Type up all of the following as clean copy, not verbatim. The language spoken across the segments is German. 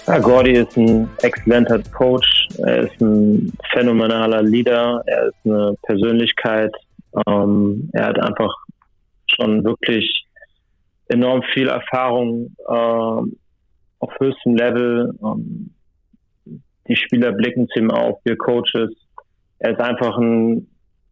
Ja, Gordy ist ein exzellenter Coach, er ist ein phänomenaler Leader, er ist eine Persönlichkeit, er hat einfach schon wirklich enorm viel Erfahrung auf höchstem Level. Die Spieler blicken zu ihm auf, wir Coaches. Er ist einfach ein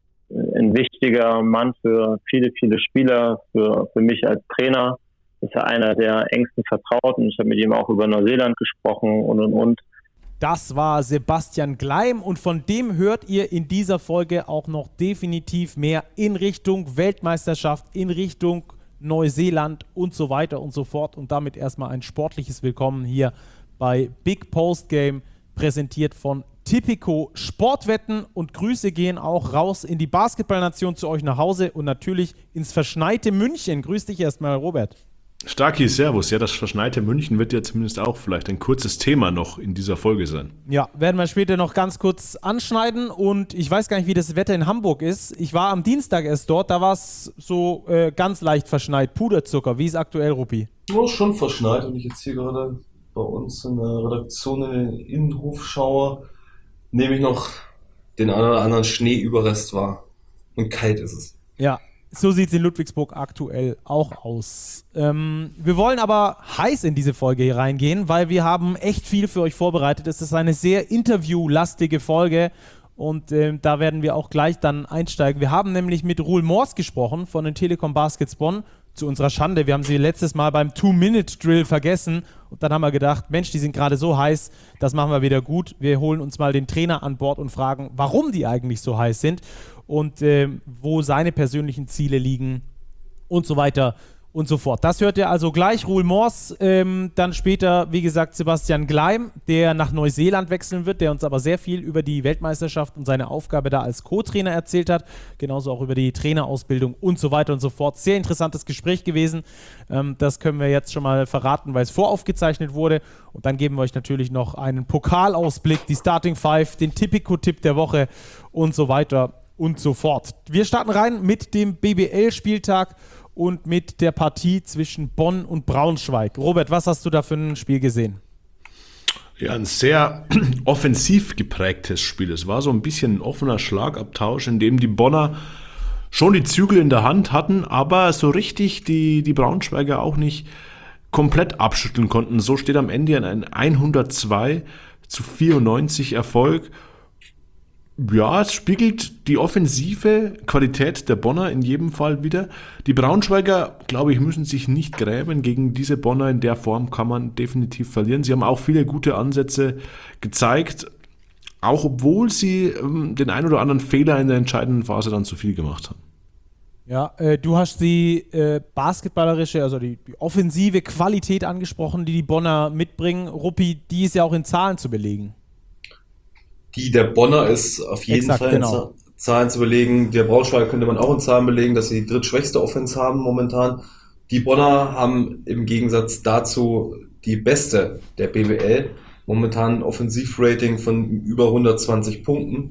wichtiger Mann für viele, viele Spieler, für mich als Trainer. Ist er einer der engsten Vertrauten. Ich habe mit ihm auch über Neuseeland gesprochen und. Das war Sebastian Gleim und von dem hört ihr in dieser Folge auch noch definitiv mehr in Richtung Weltmeisterschaft, in Richtung Neuseeland und so weiter und so fort. Und damit erstmal ein sportliches Willkommen hier bei Big Post Game, präsentiert von Tipico Sportwetten, und Grüße gehen auch raus in die Basketballnation zu euch nach Hause und natürlich ins verschneite München. Grüß dich erstmal, Robert. Starki, servus. Ja, das verschneite München wird ja zumindest auch vielleicht ein kurzes Thema noch in dieser Folge sein. Ja, werden wir später noch ganz kurz anschneiden, und ich weiß gar nicht, wie das Wetter in Hamburg ist. Ich war am Dienstag erst dort, da war es so ganz leicht verschneit, Puderzucker. Wie ist aktuell, Ruppi? Ja, schon verschneit, und ich jetzt hier gerade bei uns in der Redaktion in den Innenhof schaue, nehme ich noch den einen oder anderen Schneeüberrest wahr. Und kalt ist es. Ja, so sieht es in Ludwigsburg aktuell auch aus. Wir wollen aber heiß in diese Folge hier reingehen, weil wir haben echt viel für euch vorbereitet. Es ist eine sehr interviewlastige Folge, und da werden wir auch gleich dann einsteigen. Wir haben nämlich mit Roel Mors gesprochen von den Telekom Baskets Bonn. Zu unserer Schande, wir haben sie letztes Mal beim 2-Minute-Drill vergessen, und dann haben wir gedacht, Mensch, die sind gerade so heiß, das machen wir wieder gut. Wir holen uns mal den Trainer an Bord und fragen, warum die eigentlich so heiß sind und wo seine persönlichen Ziele liegen und so weiter und so fort. Das hört ihr also gleich. Roel Mors, dann später, wie gesagt, Sebastian Gleim, der nach Neuseeland wechseln wird, der uns aber sehr viel über die Weltmeisterschaft und seine Aufgabe da als Co-Trainer erzählt hat, genauso auch über die Trainerausbildung und so weiter und so fort. Sehr interessantes Gespräch gewesen. Das können wir jetzt schon mal verraten, weil es voraufgezeichnet wurde, und dann geben wir euch natürlich noch einen Pokalausblick, die Starting Five, den Tipico-Tipp der Woche und so weiter und so fort. Wir starten rein mit dem BBL-Spieltag und mit der Partie zwischen Bonn und Braunschweig. Robert, was hast du da für ein Spiel gesehen? Ja, ein sehr offensiv geprägtes Spiel. Es war so ein bisschen ein offener Schlagabtausch, in dem die Bonner schon die Zügel in der Hand hatten, aber so richtig die Braunschweiger auch nicht komplett abschütteln konnten. So steht am Ende ein 102-94 Erfolg. Ja, es spiegelt die offensive Qualität der Bonner in jedem Fall wieder. Die Braunschweiger, glaube ich, müssen sich nicht grämen. Gegen diese Bonner in der Form kann man definitiv verlieren. Sie haben auch viele gute Ansätze gezeigt, auch obwohl sie den ein oder anderen Fehler in der entscheidenden Phase dann zu viel gemacht haben. Ja, du hast die basketballerische, also die offensive Qualität angesprochen, die Bonner mitbringen. Ruppi, die ist ja auch in Zahlen zu belegen. Die der Bonner ist auf jeden Fall in Zahlen zu belegen. Der Braunschweig könnte man auch in Zahlen belegen, dass sie die drittschwächste Offense haben momentan. Die Bonner haben im Gegensatz dazu die beste der BBL. Momentan ein Offensivrating von über 120 Punkten.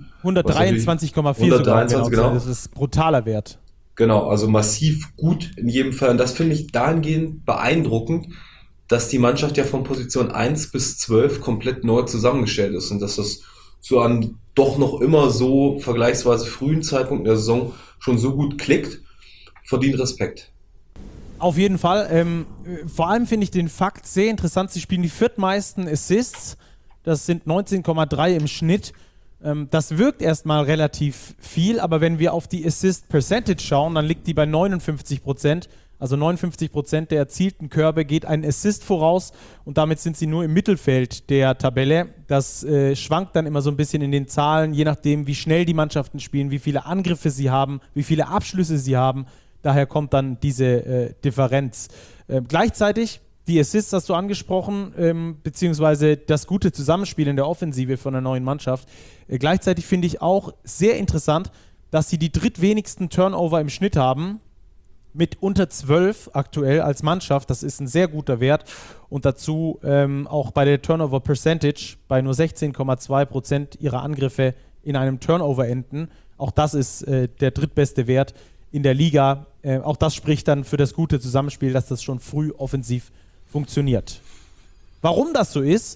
123,4 genau. Das ist brutaler Wert. Genau, also massiv gut in jedem Fall. Und das finde ich dahingehend beeindruckend, dass die Mannschaft ja von Position 1 bis 12 komplett neu zusammengestellt ist und dass das zu einem doch noch immer so vergleichsweise frühen Zeitpunkt der Saison schon so gut klickt, verdient Respekt. Auf jeden Fall. Vor allem finde ich den Fakt sehr interessant. Sie spielen die viertmeisten Assists. Das sind 19,3 im Schnitt. Das wirkt erstmal relativ viel, aber wenn wir auf die Assist Percentage schauen, dann liegt die bei 59%. Also 59% der erzielten Körbe geht ein Assist voraus, und damit sind sie nur im Mittelfeld der Tabelle. Das schwankt dann immer so ein bisschen in den Zahlen, je nachdem, wie schnell die Mannschaften spielen, wie viele Angriffe sie haben, wie viele Abschlüsse sie haben. Daher kommt dann diese Differenz. Gleichzeitig, die Assists hast du angesprochen, beziehungsweise das gute Zusammenspiel in der Offensive von der neuen Mannschaft. Gleichzeitig finde ich auch sehr interessant, dass sie die drittwenigsten Turnover im Schnitt haben, mit unter 12 aktuell als Mannschaft. Das ist ein sehr guter Wert, und dazu auch bei der Turnover Percentage bei nur 16,2% ihrer Angriffe in einem Turnover enden. Auch das ist der drittbeste Wert in der Liga. Auch das spricht dann für das gute Zusammenspiel, dass das schon früh offensiv funktioniert. Warum das so ist,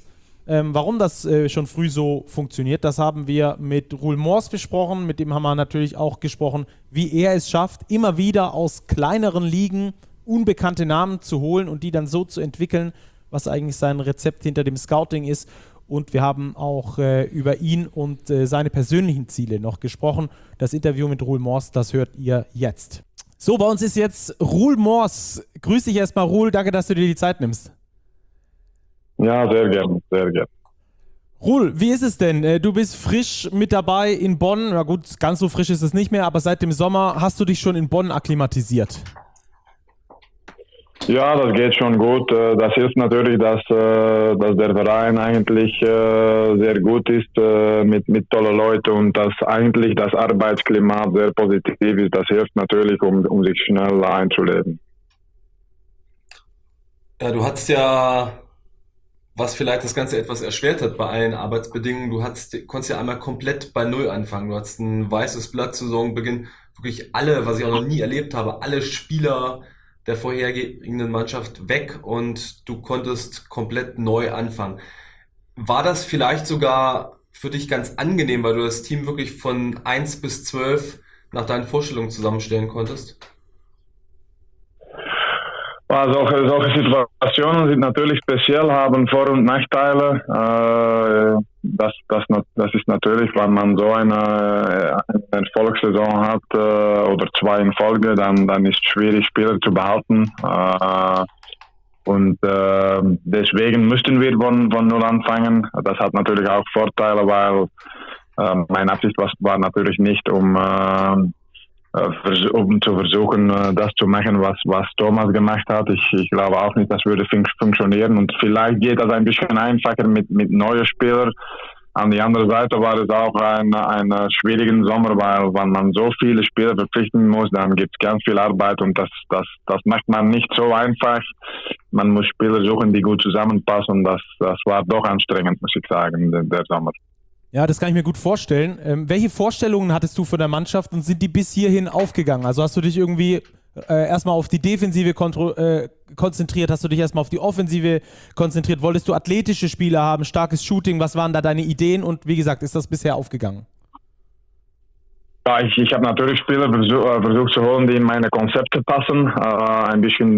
Warum das schon früh so funktioniert, das haben wir mit Roel Mors besprochen. Mit dem haben wir natürlich auch gesprochen, wie er es schafft, immer wieder aus kleineren Ligen unbekannte Namen zu holen und die dann so zu entwickeln, was eigentlich sein Rezept hinter dem Scouting ist. Und wir haben auch über ihn und seine persönlichen Ziele noch gesprochen. Das Interview mit Roel Mors, das hört ihr jetzt. So, bei uns ist jetzt Roel Mors. Grüß dich erstmal, Roel. Danke, dass du dir die Zeit nimmst. Ja, sehr gern, sehr gern. Roel, wie ist es denn? Du bist frisch mit dabei in Bonn. Na gut, ganz so frisch ist es nicht mehr, aber seit dem Sommer hast du dich schon in Bonn akklimatisiert. Ja, das geht schon gut. Das hilft natürlich, dass der Verein eigentlich sehr gut ist mit tollen Leuten und dass eigentlich das Arbeitsklima sehr positiv ist. Das hilft natürlich, um sich schnell einzuleben. Ja, du hattest ja, was vielleicht das Ganze etwas erschwert hat bei allen Arbeitsbedingungen, konntest ja einmal komplett bei Null anfangen. Du hattest ein weißes Blatt zu Saisonbeginn. Wirklich alle, was ich auch noch nie erlebt habe, alle Spieler der vorhergehenden Mannschaft weg und du konntest komplett neu anfangen. War das vielleicht sogar für dich ganz angenehm, weil du das Team wirklich von 1 bis 12 nach deinen Vorstellungen zusammenstellen konntest? Solche Situationen sind natürlich speziell, haben Vor- und Nachteile. Das ist natürlich, wenn man so eine Erfolgssaison hat oder 2 in Folge, dann ist es schwierig, Spieler zu behalten. Und deswegen müssten wir von Null anfangen. Das hat natürlich auch Vorteile, weil meine Absicht war natürlich nicht, um zu versuchen, das zu machen, was Thomas gemacht hat. Ich glaube auch nicht, das würde funktionieren. Und vielleicht geht das ein bisschen einfacher mit neuen Spielern. An die andere Seite war es auch ein schwierigen Sommer, weil wenn man so viele Spieler verpflichten muss, dann gibt es ganz viel Arbeit und das macht man nicht so einfach. Man muss Spieler suchen, die gut zusammenpassen und das war doch anstrengend, muss ich sagen, der Sommer. Ja, das kann ich mir gut vorstellen. Welche Vorstellungen hattest du von der Mannschaft und sind die bis hierhin aufgegangen? Also hast du dich irgendwie erstmal auf die Defensive konzentriert? Hast du dich erstmal auf die Offensive konzentriert? Wolltest du athletische Spieler haben, starkes Shooting? Was waren da deine Ideen? Und wie gesagt, ist das bisher aufgegangen? Ja, ich habe natürlich Spieler versucht zu holen, die in meine Konzepte passen. Ein bisschen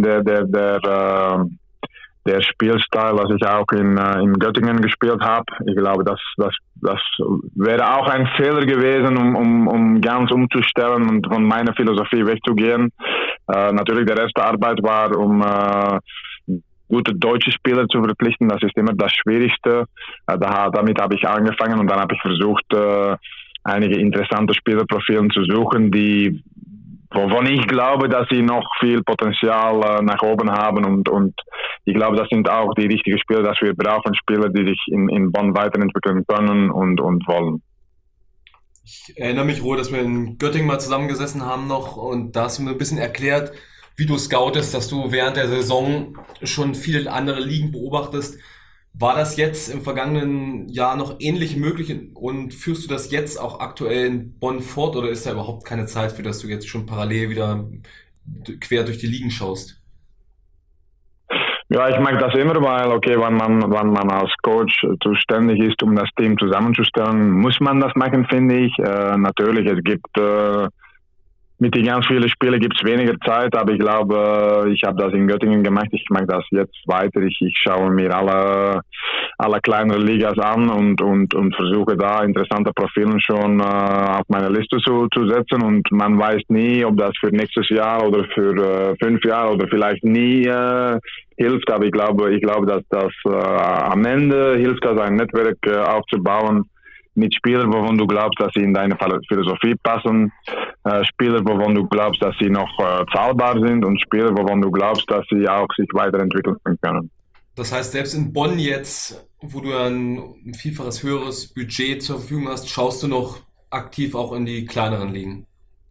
der Spielstil, was ich auch in Göttingen gespielt habe. Ich glaube, das wäre auch ein Fehler gewesen, um ganz umzustellen und von meiner Philosophie wegzugehen. Natürlich, der erste Arbeit war, um gute deutsche Spieler zu verpflichten. Das ist immer das Schwierigste. Damit habe ich angefangen und dann habe ich versucht, einige interessante Spielerprofile zu suchen, wovon ich glaube, dass sie noch viel Potenzial nach oben haben und ich glaube, das sind auch die richtigen Spieler, dass wir brauchen Spieler, die sich in Bonn weiterentwickeln können und wollen. Ich erinnere mich, Roel, dass wir in Göttingen mal zusammengesessen haben noch und da hast du mir ein bisschen erklärt, wie du scoutest, dass du während der Saison schon viele andere Ligen beobachtest. War das jetzt im vergangenen Jahr noch ähnlich möglich und führst du das jetzt auch aktuell in Bonn fort oder ist da überhaupt keine Zeit für, dass du jetzt schon parallel wieder quer durch die Ligen schaust? Ja, ich mag das immer, weil wenn man als Coach zuständig ist, um das Team zusammenzustellen, muss man das machen, finde ich. Natürlich, es gibt mit den ganz vielen Spielen gibt es weniger Zeit, aber ich glaube, ich habe das in Göttingen gemacht. Ich mache das jetzt weiter. Ich schaue mir alle kleineren Ligas an und versuche da interessante Profile schon auf meine Liste zu setzen. Und man weiß nie, ob das für nächstes Jahr oder für 5 Jahre oder vielleicht nie hilft. Aber ich glaube, dass das am Ende hilft, das ein Netzwerk aufzubauen. Mit Spielern, wovon du glaubst, dass sie in deine Philosophie passen, Spieler, wovon du glaubst, dass sie noch zahlbar sind und Spieler, wovon du glaubst, dass sie auch sich weiterentwickeln können. Das heißt, selbst in Bonn jetzt, wo du ein vielfaches höheres Budget zur Verfügung hast, schaust du noch aktiv auch in die kleineren Ligen?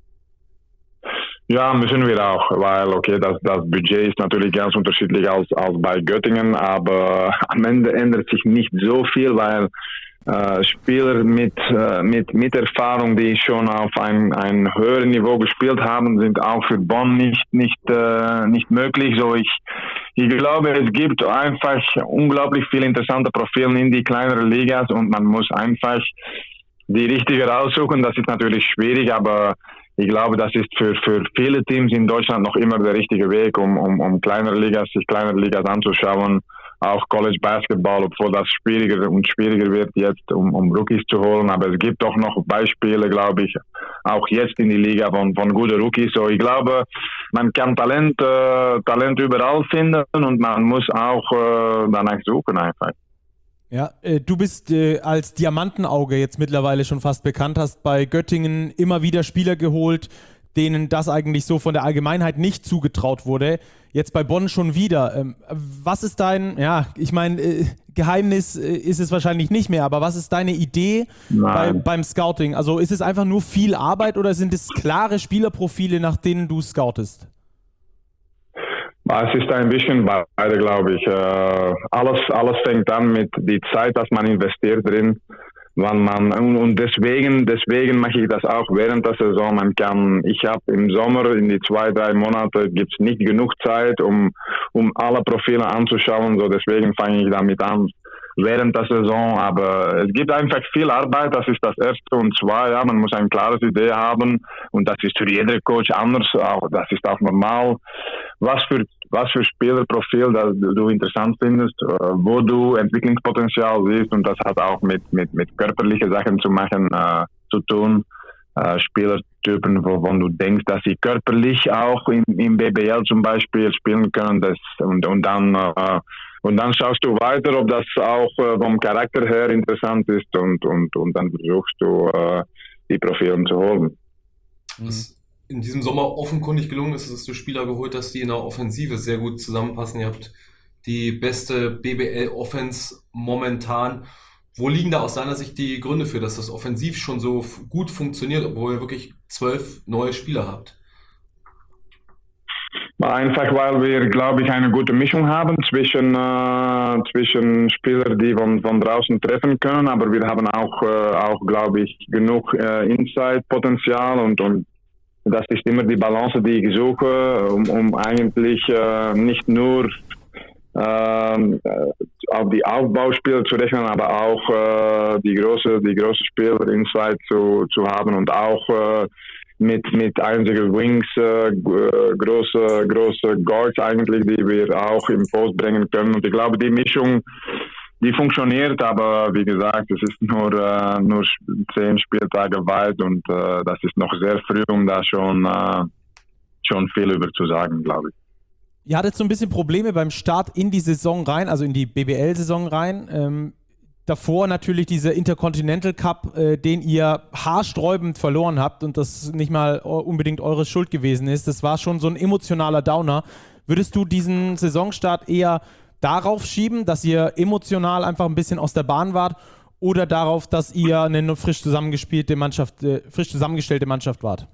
Ja, müssen wir auch, weil das Budget ist natürlich ganz unterschiedlich als bei Göttingen, aber am Ende ändert sich nicht so viel, weil Spieler mit Erfahrung, die schon auf ein höheres Niveau gespielt haben, sind auch für Bonn nicht möglich. So Ich glaube, es gibt einfach unglaublich viele interessante Profile in die kleineren Ligas und man muss einfach die richtige raussuchen. Das ist natürlich schwierig, aber ich glaube, das ist für viele Teams in Deutschland noch immer der richtige Weg, um kleinere Ligas anzuschauen. Auch College Basketball, obwohl das schwieriger und schwieriger wird jetzt, um Rookies zu holen. Aber es gibt auch noch Beispiele, glaube ich, auch jetzt in die Liga von guten Rookies. So, ich glaube, man kann Talent überall finden und man muss auch danach suchen einfach. Ja, du bist als Diamantenauge jetzt mittlerweile schon fast bekannt, hast bei Göttingen immer wieder Spieler geholt, denen das eigentlich so von der Allgemeinheit nicht zugetraut wurde. Jetzt bei Bonn schon wieder. Was ist dein, Geheimnis ist es wahrscheinlich nicht mehr, aber was ist deine Idee beim Scouting? Also ist es einfach nur viel Arbeit oder sind es klare Spielerprofile, nach denen du scoutest? Es ist ein bisschen beide, glaube ich. Alles fängt an mit der Zeit, dass man investiert drin. Und deswegen mache ich das auch während der Saison. Ich habe im Sommer in die 2-3 Monate gibt's nicht genug Zeit, um alle Profile anzuschauen. So deswegen fange ich damit an während der Saison. Aber es gibt einfach viel Arbeit. Das ist das Erste. Und zwei, ja, man muss eine klare Idee haben. Und das ist für jeder Coach anders. Das ist auch normal. Was für Spielerprofil das du interessant findest, wo du Entwicklungspotenzial siehst, und das hat auch mit körperlichen Sachen zu tun. Spielertypen, wovon du denkst, dass sie körperlich auch im BBL zum Beispiel spielen können, und dann schaust du weiter, ob das auch vom Charakter her interessant ist, und dann versuchst du die Profile zu holen. Was in diesem Sommer offenkundig gelungen ist, dass du Spieler geholt hast, die in der Offensive sehr gut zusammenpassen. Ihr habt die beste BBL-Offense momentan. Wo liegen da aus deiner Sicht die Gründe für, dass das offensiv schon so gut funktioniert, obwohl ihr wirklich 12 neue Spieler habt? Einfach, weil wir, glaube ich, eine gute Mischung haben zwischen Spielern, die von draußen treffen können, aber wir haben auch glaube ich, genug Inside-Potenzial, und das ist immer die Balance, die ich suche, um eigentlich nicht nur auf die Aufbauspieler zu rechnen, aber auch die große Spieler Inside zu haben, und auch mit einzigen Wings, große Guards eigentlich, die wir auch im Post bringen können. Und ich glaube, die Mischung, die funktioniert, aber wie gesagt, es ist nur 10 Spieltage weit, und das ist noch sehr früh, um da schon viel über zu sagen, glaube ich. Ihr hattet so ein bisschen Probleme beim Start in die Saison rein, also in die BBL-Saison rein. Davor natürlich dieser Intercontinental Cup, den ihr haarsträubend verloren habt und das nicht mal unbedingt eure Schuld gewesen ist. Das war schon so ein emotionaler Downer. Würdest du diesen Saisonstart eher darauf schieben, dass ihr emotional einfach ein bisschen aus der Bahn wart, oder darauf, dass ihr eine frisch zusammengestellte Mannschaft wart?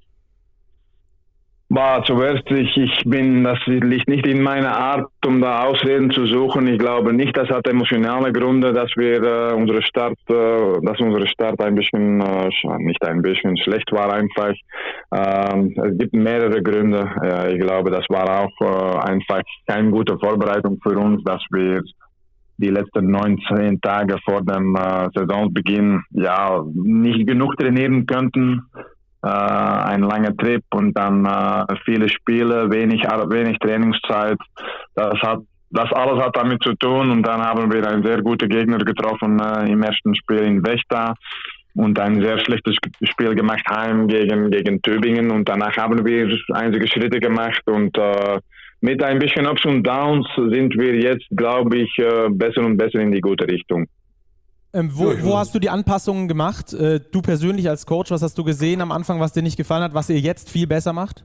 Zuerst, das liegt nicht in meiner Art, um da Ausreden zu suchen. Ich glaube nicht, das hat emotionale Gründe, dass unser Start ein bisschen, nicht ein bisschen schlecht war einfach. Es gibt mehrere Gründe. Ich glaube, das war auch einfach keine gute Vorbereitung für uns, dass wir die letzten 19 Tage vor dem Saisonbeginn nicht genug trainieren könnten. Ein langer Trip und dann viele Spiele, wenig Trainingszeit. Das alles hat damit zu tun, und dann haben wir einen sehr guten Gegner getroffen im ersten Spiel in Vechta und ein sehr schlechtes Spiel gemacht heim gegen Tübingen, und danach haben wir einige Schritte gemacht, und mit ein bisschen Ups und Downs sind wir jetzt, glaube ich, besser und besser in die gute Richtung. Wo hast du die Anpassungen gemacht? Du persönlich als Coach, was hast du gesehen am Anfang, was dir nicht gefallen hat, was ihr jetzt viel besser macht?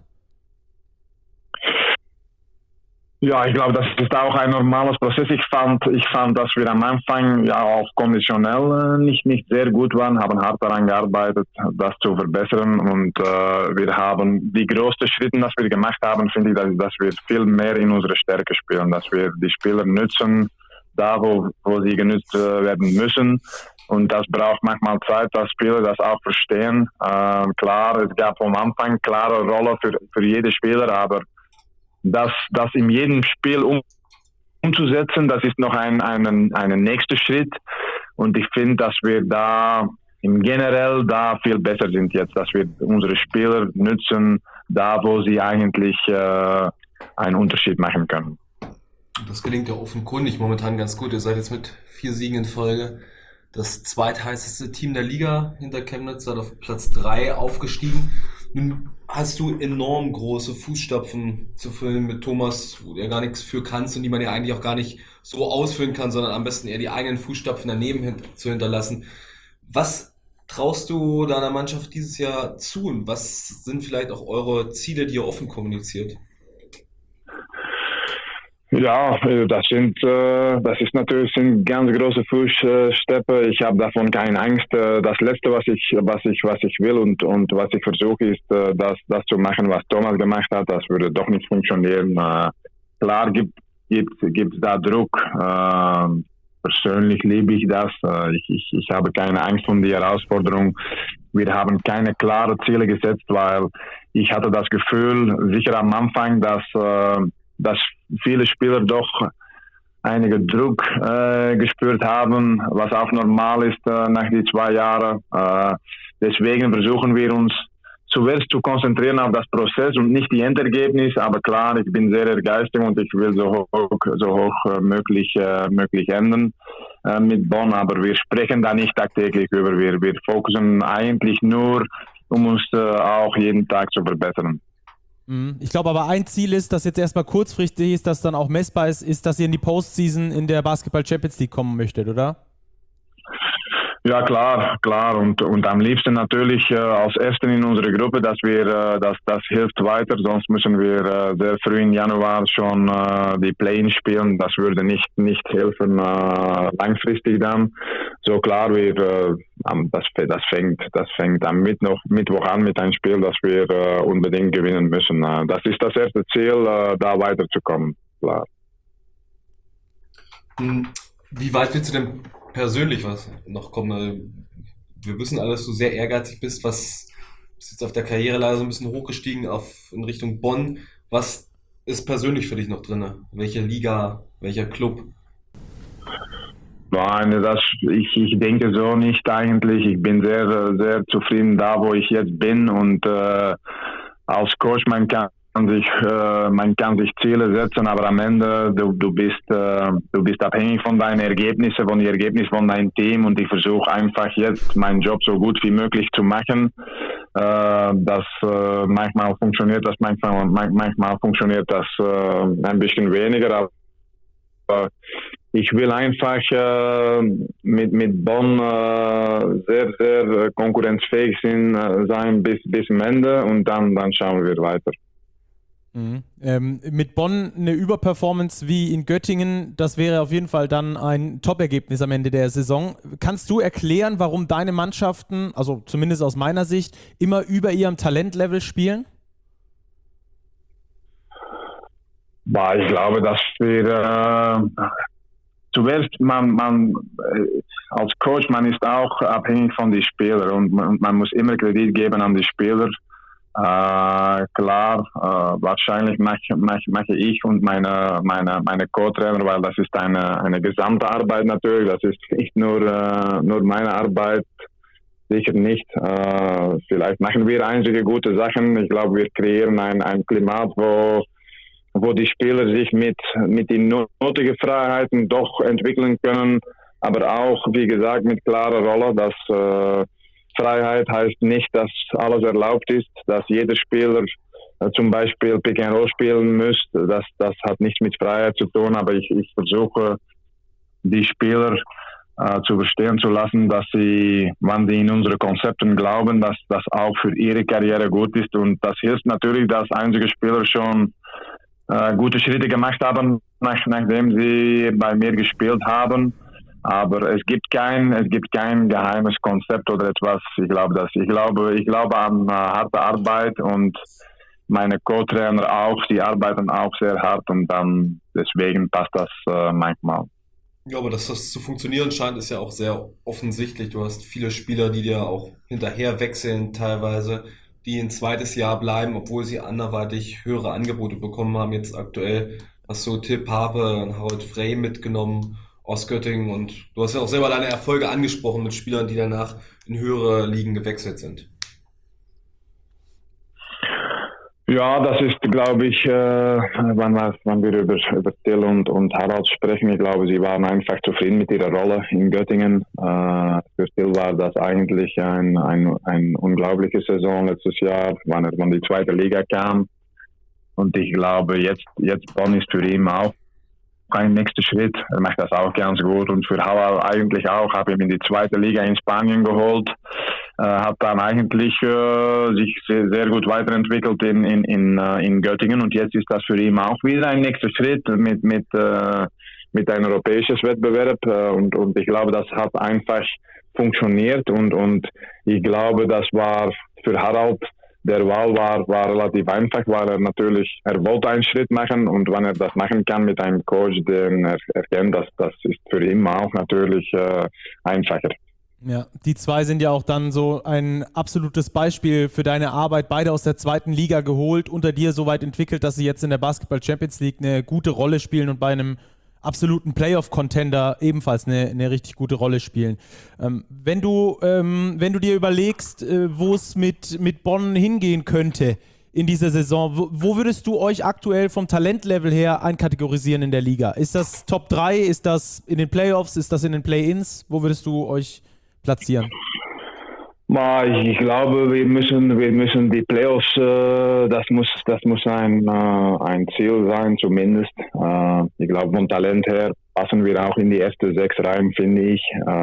Ja, ich glaube, das ist auch ein normales Prozess. Ich fand, dass wir am Anfang auch konditionell nicht sehr gut waren, haben hart daran gearbeitet, das zu verbessern, und wir haben die größten Schritte, die wir gemacht haben, finde ich, dass wir viel mehr in unsere Stärke spielen, dass wir die Spieler nützen, da wo sie genutzt werden müssen, und das braucht manchmal Zeit, dass Spieler das auch verstehen. Klar, es gab am Anfang klare Rolle für jeden Spieler, aber das in jedem Spiel umzusetzen, das ist noch ein nächster Schritt. Und ich finde, dass wir da im Generell da viel besser sind jetzt, dass wir unsere Spieler nutzen, da wo sie eigentlich einen Unterschied machen können. Das gelingt ja offenkundig momentan ganz gut. Ihr seid jetzt mit 4 Siegen in Folge das zweitheißeste Team der Liga hinter Chemnitz, seid auf Platz 3 aufgestiegen. Nun hast du enorm große Fußstapfen zu füllen mit Thomas, wo du ja gar nichts für kannst und die man ja eigentlich auch gar nicht so ausfüllen kann, sondern am besten eher die eigenen Fußstapfen daneben zu hinterlassen. Was traust du deiner Mannschaft dieses Jahr zu und was sind vielleicht auch eure Ziele, die ihr offen kommuniziert? Ja, das ist natürlich sind ganz große Fußstapfen. Ich habe davon keine Angst. Das Letzte, was ich will und was ich versuche, ist, das zu machen, was Thomas gemacht hat. Das würde doch nicht funktionieren. Klar gibt's da Druck. Persönlich liebe ich das. Ich habe keine Angst vor die Herausforderung. Wir haben keine klaren Ziele gesetzt, weil ich hatte das Gefühl, sicher am Anfang, dass viele Spieler doch einige Druck gespürt haben, was auch normal ist nach die 2 Jahren. Deswegen versuchen wir uns zuerst zu konzentrieren auf das Prozess und nicht die Endergebnisse. Aber klar, ich bin sehr ehrgeizig und ich will so hoch möglich enden mit Bonn. Aber wir sprechen da nicht tagtäglich über. Wir fokussen eigentlich nur, um uns auch jeden Tag zu verbessern. Ich glaube aber ein Ziel ist, das jetzt erstmal kurzfristig ist, das dann auch messbar ist, dass ihr in die Postseason in der Basketball Champions League kommen möchtet, oder? Ja, klar. Und am liebsten natürlich als Ersten in unserer Gruppe, dass wir, das hilft weiter. Sonst müssen wir sehr früh im Januar schon die Play-in spielen. Das würde nicht helfen langfristig dann. So klar, das fängt am Mittwoch an mit einem Spiel, das wir unbedingt gewinnen müssen. Das ist das erste Ziel, da weiterzukommen. Klar. Wie weit willst du denn persönlich was noch kommen? Wir wissen alle, dass du sehr ehrgeizig bist, bist jetzt auf der Karriere leider so ein bisschen hochgestiegen in Richtung Bonn. Was ist persönlich für dich noch drin? Welche Liga, welcher Club? Nein, ich denke so nicht eigentlich. Ich bin sehr, sehr zufrieden da, wo ich jetzt bin und als Coach man kann sich Ziele setzen, aber am Ende du bist abhängig von deinen Ergebnissen, von den Ergebnissen von deinem Team und ich versuche einfach jetzt meinen Job so gut wie möglich zu machen. Das manchmal funktioniert das, manchmal funktioniert das ein bisschen weniger. Aber ich will einfach mit Bonn sehr, sehr konkurrenzfähig sein bis zum Ende und dann schauen wir weiter. Mit Bonn eine Überperformance wie in Göttingen, das wäre auf jeden Fall dann ein Top-Ergebnis am Ende der Saison. Kannst du erklären, warum deine Mannschaften, also zumindest aus meiner Sicht, immer über ihrem Talentlevel spielen? Ich glaube, dass wir zuerst, man als Coach, man ist auch abhängig von den Spielern und man muss immer Kredit geben an die Spieler. Klar, wahrscheinlich mache ich und meine Co-Trainer, weil das ist eine gesamte Arbeit natürlich, das ist nicht nur meine Arbeit, sicher nicht. Vielleicht machen wir einige gute Sachen. Ich glaube, wir kreieren ein Klimat, wo die Spieler sich mit den nötigen Freiheiten doch entwickeln können, aber auch, wie gesagt, mit klarer Rolle, dass Freiheit heißt nicht, dass alles erlaubt ist, dass jeder Spieler zum Beispiel Pick and Roll spielen muss. Das hat nichts mit Freiheit zu tun, aber ich versuche, die Spieler zu verstehen zu lassen, dass sie, wenn sie in unsere Konzepte glauben, dass das auch für ihre Karriere gut ist. Und das hilft natürlich, dass einige Spieler schon gute Schritte gemacht haben, nachdem sie bei mir gespielt haben. Aber es gibt kein geheimes Konzept oder etwas. Ich glaube an harte Arbeit und meine Co-Trainer auch, die arbeiten auch sehr hart und dann deswegen passt das manchmal. Ja, aber dass das zu funktionieren scheint, ist ja auch sehr offensichtlich. Du hast viele Spieler, die dir auch hinterher wechseln teilweise, die ein zweites Jahr bleiben, obwohl sie anderweitig höhere Angebote bekommen haben. Jetzt aktuell hast du Tim Pape und Harold Frey mitgenommen aus Göttingen und du hast ja auch selber deine Erfolge angesprochen mit Spielern, die danach in höhere Ligen gewechselt sind. Ja, das ist, glaube ich, wenn wir über Till und Harald sprechen, ich glaube, sie waren einfach zufrieden mit ihrer Rolle in Göttingen. Für Till war das eigentlich ein unglaubliche Saison letztes Jahr, wann er von die zweite Liga kam. Und ich glaube, jetzt Bonn ist für ihn auch ein nächster Schritt. Er macht das auch ganz gut. Und für Harald eigentlich auch, habe ich ihn in die zweite Liga in Spanien geholt. Hat dann eigentlich sich sehr, sehr gut weiterentwickelt in Göttingen und jetzt ist das für ihn auch wieder ein nächster Schritt mit einem europäischen Wettbewerb und ich glaube, das hat einfach funktioniert und ich glaube, das war für Harald, der Wahl war relativ einfach, weil er wollte einen Schritt machen und wenn er das machen kann mit einem Coach, den er kennt, das ist für ihn auch natürlich einfacher. Ja, die zwei sind ja auch dann so ein absolutes Beispiel für deine Arbeit, beide aus der zweiten Liga geholt, unter dir so weit entwickelt, dass sie jetzt in der Basketball Champions League eine gute Rolle spielen und bei einem absoluten Playoff-Contender ebenfalls eine richtig gute Rolle spielen. Wenn du dir überlegst, wo es mit Bonn hingehen könnte in dieser Saison, wo würdest du euch aktuell vom Talentlevel her einkategorisieren in der Liga? Ist das Top 3? Ist das in den Playoffs? Ist das in den Play-Ins? Wo würdest du euch platzieren? Ich glaube, wir müssen die Playoffs, das muss ein Ziel sein, zumindest. Ich glaube, vom Talent her passen wir auch in die erste 6 rein, finde ich.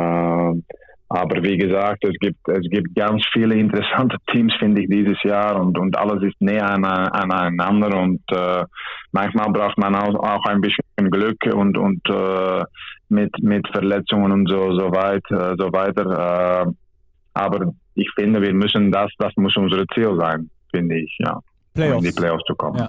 Aber wie gesagt, es gibt ganz viele interessante Teams, finde ich, dieses Jahr und alles ist näher aneinander und manchmal braucht man auch ein bisschen Glück und mit Verletzungen und so weiter. Aber ich finde, wir müssen das muss unser Ziel sein, finde ich, ja. Playoffs. Um in die Playoffs zu kommen.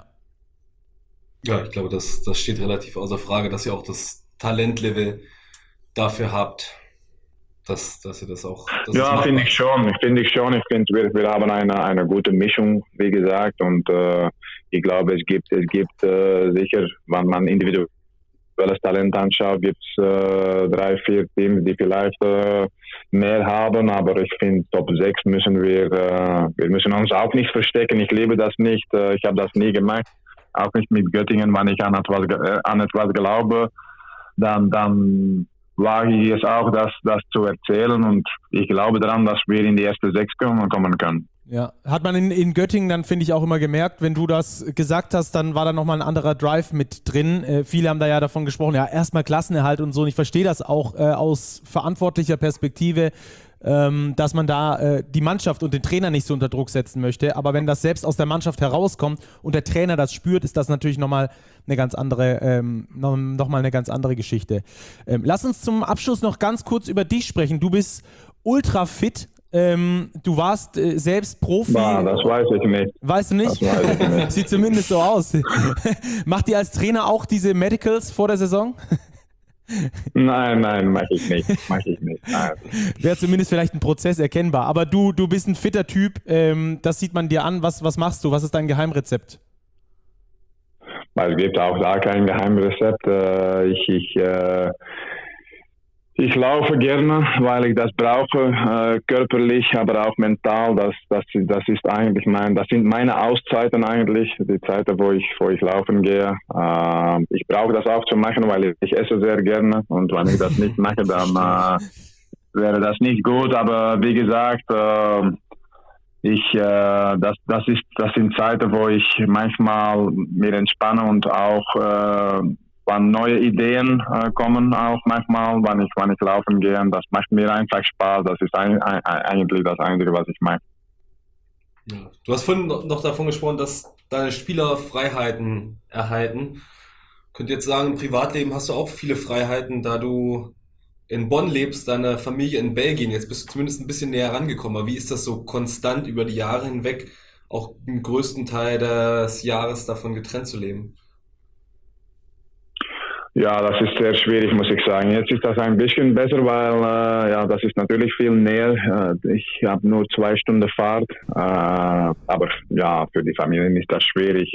Ja, ich glaube, das steht relativ außer Frage, dass ihr auch das Talentlevel dafür habt, dass ihr das auch... Ja, finde ich schon. Ich finde, wir haben eine gute Mischung, wie gesagt, und ich glaube, es gibt sicher, wenn man individuelles Talent anschaut, gibt es 3, 4 Teams, die vielleicht mehr haben, aber ich finde, Top 6 müssen wir müssen uns auch nicht verstecken. Ich liebe das nicht. Ich habe das nie gemacht. Auch nicht mit Göttingen, wenn ich an etwas glaube, dann wage ich es auch, das zu erzählen und ich glaube daran, dass wir in die erste 6 kommen können. Ja, hat man in Göttingen dann, finde ich, auch immer gemerkt, wenn du das gesagt hast, dann war da nochmal ein anderer Drive mit drin. Viele haben da ja davon gesprochen, ja, erstmal Klassenerhalt und so. Und ich verstehe das auch aus verantwortlicher Perspektive, dass man da die Mannschaft und den Trainer nicht so unter Druck setzen möchte. Aber wenn das selbst aus der Mannschaft herauskommt und der Trainer das spürt, ist das natürlich nochmal eine ganz andere, nochmal eine ganz andere Geschichte. Lass uns zum Abschluss noch ganz kurz über dich sprechen. Du bist ultra fit. Du warst selbst Profi. Das weiß ich nicht. Weißt du nicht? Das weiß ich nicht. Sieht zumindest so aus. Macht ihr als Trainer auch diese Medicals vor der Saison? Nein, mache ich nicht. Nein. Wäre zumindest vielleicht ein Prozess erkennbar. Aber du bist ein fitter Typ. Das sieht man dir an. Was machst du? Was ist dein Geheimrezept? Es gibt auch da kein Geheimrezept. Ich laufe gerne, weil ich das brauche, körperlich, aber auch mental. Das ist eigentlich das sind meine Auszeiten eigentlich, die Zeiten, wo ich laufen gehe. Ich brauche das auch zu machen, weil ich esse sehr gerne und wenn ich das nicht mache, dann wäre das nicht gut. Aber wie gesagt, das sind Zeiten, wo ich manchmal mir entspanne und auch wann neue Ideen kommen, auch manchmal, wenn ich laufen gehe. Das macht mir einfach Spaß. Das ist eigentlich das Einzige, was ich mag. Ja. Du hast vorhin noch davon gesprochen, dass deine Spieler Freiheiten erhalten. Könnt ihr jetzt sagen, im Privatleben hast du auch viele Freiheiten, da du in Bonn lebst, deine Familie in Belgien. Jetzt bist du zumindest ein bisschen näher rangekommen. Aber wie ist das so konstant über die Jahre hinweg, auch im größten Teil des Jahres davon getrennt zu leben? Ja, das ist sehr schwierig, muss ich sagen. Jetzt ist das ein bisschen besser, weil das ist natürlich viel näher. Ich habe nur 2 Stunden Fahrt, aber ja, für die Familien ist das schwierig.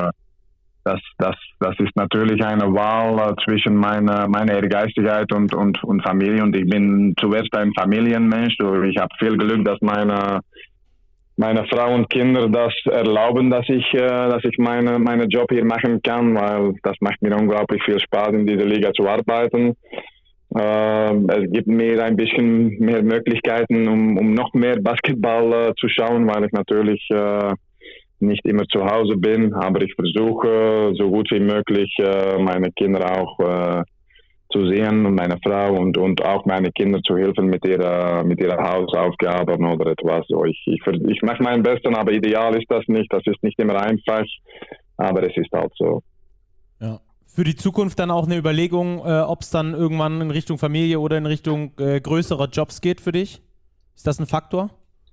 Das ist natürlich eine Wahl zwischen meiner Ehrgeizigkeit und Familie. Und ich bin zuerst ein Familienmensch. Ich habe viel Glück, dass meine Frau und Kinder das erlauben, dass ich meinen Job hier machen kann, weil das macht mir unglaublich viel Spaß, in dieser Liga zu arbeiten. Es gibt mir ein bisschen mehr Möglichkeiten, um noch mehr Basketball zu schauen, weil ich natürlich nicht immer zu Hause bin, aber ich versuche so gut wie möglich meine Kinder auch zu sehen und meine Frau und auch meine Kinder zu helfen mit ihrer Hausaufgaben oder etwas. So, ich mache mein Bestes, aber ideal ist das nicht. Das ist nicht immer einfach, aber es ist halt so. Ja. Für die Zukunft dann auch eine Überlegung, ob es dann irgendwann in Richtung Familie oder in Richtung größerer Jobs geht für dich? Ist das ein Faktor?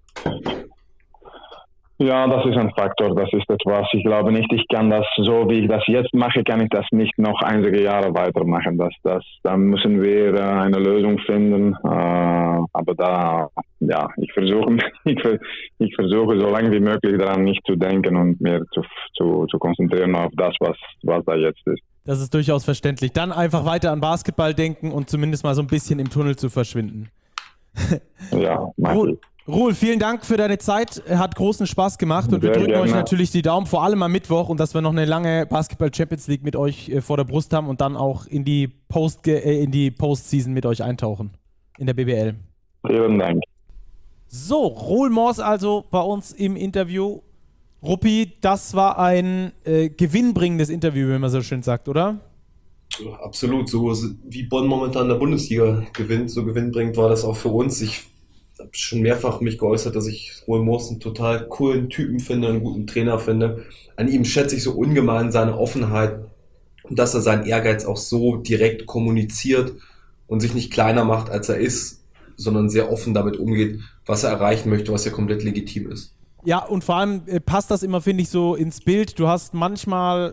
Ja, das ist ein Faktor, das ist etwas. Ich glaube nicht, ich kann das so, wie ich das jetzt mache, kann ich das nicht noch einige Jahre weitermachen. Da müssen wir eine Lösung finden. Aber ich versuche so lange wie möglich daran nicht zu denken und mir zu konzentrieren auf das, was da jetzt ist. Das ist durchaus verständlich. Dann einfach weiter an Basketball denken und zumindest mal so ein bisschen im Tunnel zu verschwinden. Ja, Roel, vielen Dank für deine Zeit. Hat großen Spaß gemacht und wir drücken euch natürlich die Daumen, vor allem am Mittwoch, und dass wir noch eine lange Basketball Champions League mit euch vor der Brust haben und dann auch in die Postseason mit euch eintauchen in der BBL. Vielen Dank. So, Roel Mors also bei uns im Interview. Ruppi, das war ein gewinnbringendes Interview, wenn man so schön sagt, oder? Absolut, so wie Bonn momentan in der Bundesliga gewinnt, so gewinnbringend war das auch für uns. Ich habe schon mehrfach mich geäußert, dass ich Roel Mors einen total coolen Typen finde, einen guten Trainer finde. An ihm schätze ich so ungemein seine Offenheit und dass er seinen Ehrgeiz auch so direkt kommuniziert und sich nicht kleiner macht, als er ist, sondern sehr offen damit umgeht, was er erreichen möchte, was ja komplett legitim ist. Ja, und vor allem passt das immer, finde ich, so ins Bild. Du hast manchmal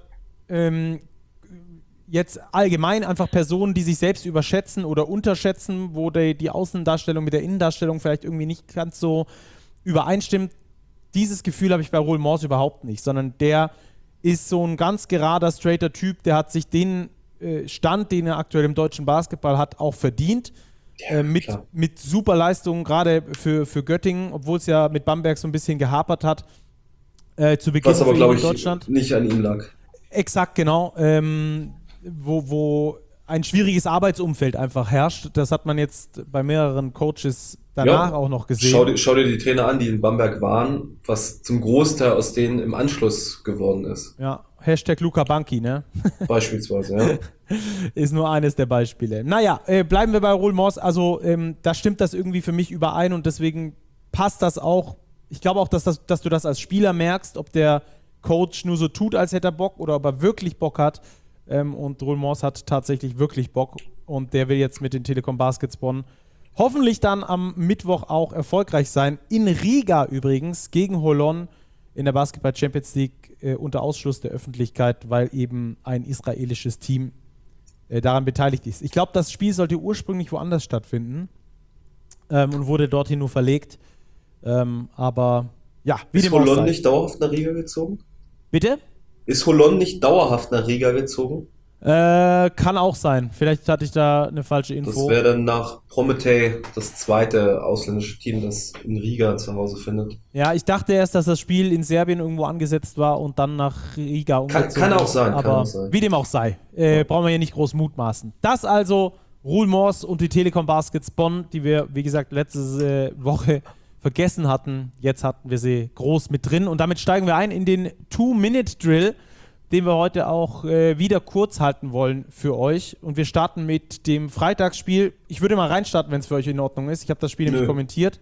jetzt allgemein einfach Personen, die sich selbst überschätzen oder unterschätzen, wo die Außendarstellung mit der Innendarstellung vielleicht irgendwie nicht ganz so übereinstimmt. Dieses Gefühl habe ich bei Roel Mors überhaupt nicht, sondern der ist so ein ganz gerader, straighter Typ, der hat sich den Stand, den er aktuell im deutschen Basketball hat, auch verdient. Ja, mit super Leistungen, gerade für Göttingen, obwohl es ja mit Bamberg so ein bisschen gehapert hat. Zu Beginn was aber, glaube ich, Deutschland. Nicht an ihm lag. Exakt, genau. Wo ein schwieriges Arbeitsumfeld einfach herrscht. Das hat man jetzt bei mehreren Coaches danach auch noch gesehen. Schau dir die Trainer an, die in Bamberg waren, was zum Großteil aus denen im Anschluss geworden ist. Ja, Hashtag Luca Banki, ne? Beispielsweise, ja. Ist nur eines der Beispiele. Naja, bleiben wir bei Roel Mors. Also da stimmt das irgendwie für mich überein und deswegen passt das auch. Ich glaube auch, dass du das als Spieler merkst, ob der Coach nur so tut, als hätte er Bock oder ob er wirklich Bock hat. Und Roel Mors hat tatsächlich wirklich Bock und der will jetzt mit den Telekom Baskets Bonn hoffentlich dann am Mittwoch auch erfolgreich sein. In Riga übrigens gegen Holon in der Basketball Champions League unter Ausschluss der Öffentlichkeit, weil eben ein israelisches Team daran beteiligt ist. Ich glaube, das Spiel sollte ursprünglich woanders stattfinden und wurde dorthin nur verlegt. Aber ja, wie ist Holon nicht dauerhaft nach Riga gezogen? Bitte? Ist Holon nicht dauerhaft nach Riga gezogen? Kann auch sein. Vielleicht hatte ich da eine falsche Info. Das wäre dann nach Prometey das zweite ausländische Team, das in Riga zu Hause findet. Ja, ich dachte erst, dass das Spiel in Serbien irgendwo angesetzt war und dann nach Riga umgezogen. Kann auch sein. Aber wie dem auch sei, brauchen wir hier nicht groß mutmaßen. Das also Roel Mors und die Telekom Baskets Bonn, die wir, wie gesagt, letzte Woche vergessen hatten. Jetzt hatten wir sie groß mit drin und damit steigen wir ein in den 2-Minute-Drill, den wir heute auch wieder kurz halten wollen für euch. Und wir starten mit dem Freitagsspiel. Ich würde mal reinstarten, wenn es für euch in Ordnung ist. Ich habe das Spiel nämlich kommentiert.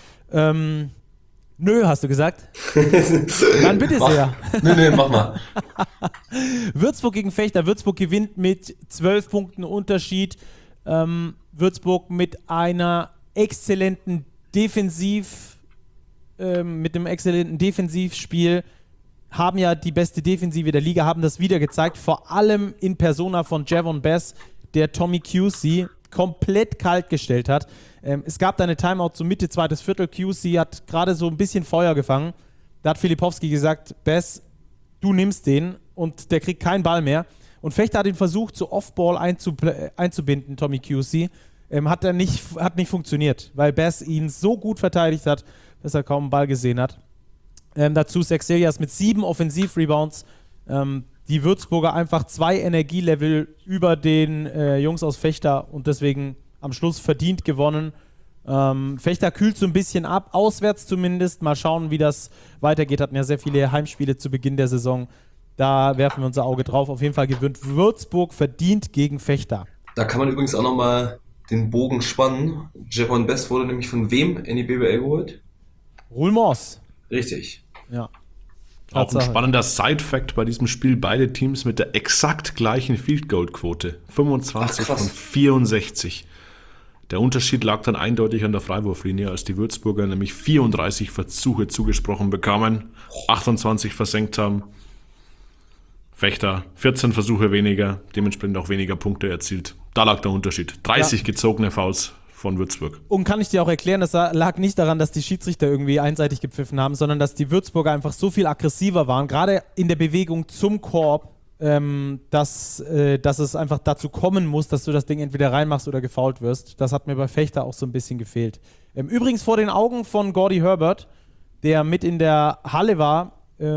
Nö, hast du gesagt? Dann bitte sehr. Nö, mach mal. Würzburg gegen Vechta. Würzburg gewinnt mit 12 Punkten Unterschied. Würzburg mit einer exzellenten mit einem exzellenten Defensivspiel haben ja die beste Defensive der Liga, haben das wieder gezeigt, vor allem in Persona von Javon Bass, der Tommy QC komplett kalt gestellt hat. Es gab da eine Timeout zur Mitte, zweites Viertel. QC hat gerade so ein bisschen Feuer gefangen. Da hat Filipowski gesagt, Bass, du nimmst den und der kriegt keinen Ball mehr. Und Fechter hat ihn versucht, so Off-Ball einzubinden, Tommy QC. Hat nicht funktioniert, weil Bass ihn so gut verteidigt hat, dass er kaum einen Ball gesehen hat. Dazu Sexelias mit 7 Offensiv-Rebounds. Die Würzburger einfach 2 Energielevel über den Jungs aus Fechter und deswegen am Schluss verdient gewonnen. Fechter kühlt so ein bisschen ab, auswärts zumindest. Mal schauen, wie das weitergeht. Hatten ja sehr viele Heimspiele zu Beginn der Saison. Da werfen wir unser Auge drauf. Auf jeden Fall gewinnt Würzburg verdient gegen Fechter. Da kann man übrigens auch nochmal den Bogen spannen. Javon Bass wurde nämlich von wem in die BBL geholt? Ruhl-Moors. Richtig. Ja. Auch ein spannender Side-Fact bei diesem Spiel. Beide Teams mit der exakt gleichen Field-Goal-Quote. 25 von 64. Der Unterschied lag dann eindeutig an der Freiwurflinie, als die Würzburger nämlich 34 Versuche zugesprochen bekamen, 28 versenkt haben. Fechter 14 Versuche weniger, dementsprechend auch weniger Punkte erzielt. Da lag der Unterschied. 30 gezogene Fouls von Würzburg. Und kann ich dir auch erklären, das lag nicht daran, dass die Schiedsrichter irgendwie einseitig gepfiffen haben, sondern dass die Würzburger einfach so viel aggressiver waren, gerade in der Bewegung zum Korb, dass es einfach dazu kommen muss, dass du das Ding entweder reinmachst oder gefoult wirst. Das hat mir bei Fechter auch so ein bisschen gefehlt. Übrigens vor den Augen von Gordy Herbert, der mit in der Halle war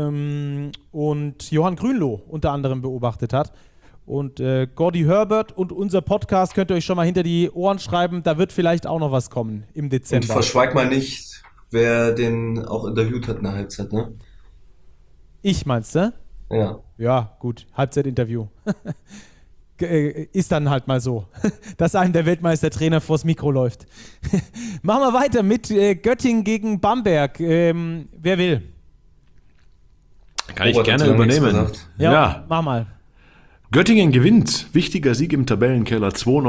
und Johann Grünloh unter anderem beobachtet hat. Und Gordy Herbert und unser Podcast könnt ihr euch schon mal hinter die Ohren schreiben. Da wird vielleicht auch noch was kommen im Dezember. Und verschweig mal nicht, wer den auch interviewt hat in der Halbzeit, ne? Ich meinst du? Ja. Ja, gut. Halbzeitinterview. Ist dann halt mal so, dass einem der Weltmeistertrainer vors Mikro läuft. Machen wir weiter mit Göttingen gegen Bamberg. Wer will? Kann ich gerne übernehmen. Ja, mach mal. Göttingen gewinnt. Wichtiger Sieg im Tabellenkeller,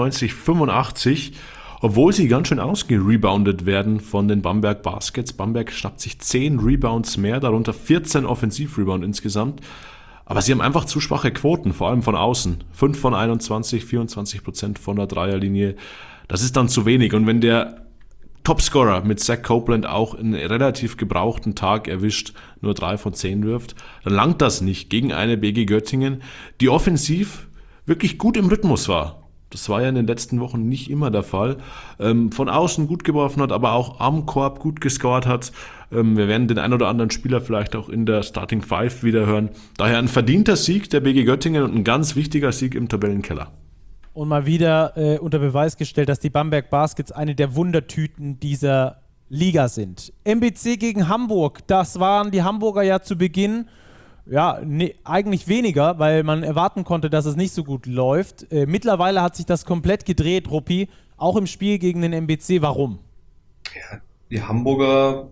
92-85. Obwohl sie ganz schön ausgereboundet werden von den Bamberg Baskets. Bamberg schnappt sich 10 Rebounds mehr, darunter 14 Offensivrebound insgesamt. Aber sie haben einfach zu schwache Quoten, vor allem von außen. 5 von 21, 24% von der Dreierlinie. Das ist dann zu wenig. Und wenn der Topscorer mit Zach Copeland auch einen relativ gebrauchten Tag erwischt, nur 3 von 10 wirft, dann langt das nicht gegen eine BG Göttingen, die offensiv wirklich gut im Rhythmus war. Das war ja in den letzten Wochen nicht immer der Fall. Von außen gut geworfen hat, aber auch am Korb gut gescored hat. Wir werden den ein oder anderen Spieler vielleicht auch in der Starting Five wieder hören. Daher ein verdienter Sieg der BG Göttingen und ein ganz wichtiger Sieg im Tabellenkeller. Und mal wieder unter Beweis gestellt, dass die Bamberg Baskets eine der Wundertüten dieser Liga sind. MBC gegen Hamburg, das waren die Hamburger ja zu Beginn. Ja, eigentlich weniger, weil man erwarten konnte, dass es nicht so gut läuft. Mittlerweile hat sich das komplett gedreht, Ruppi, auch im Spiel gegen den MBC. Warum? Ja, die Hamburger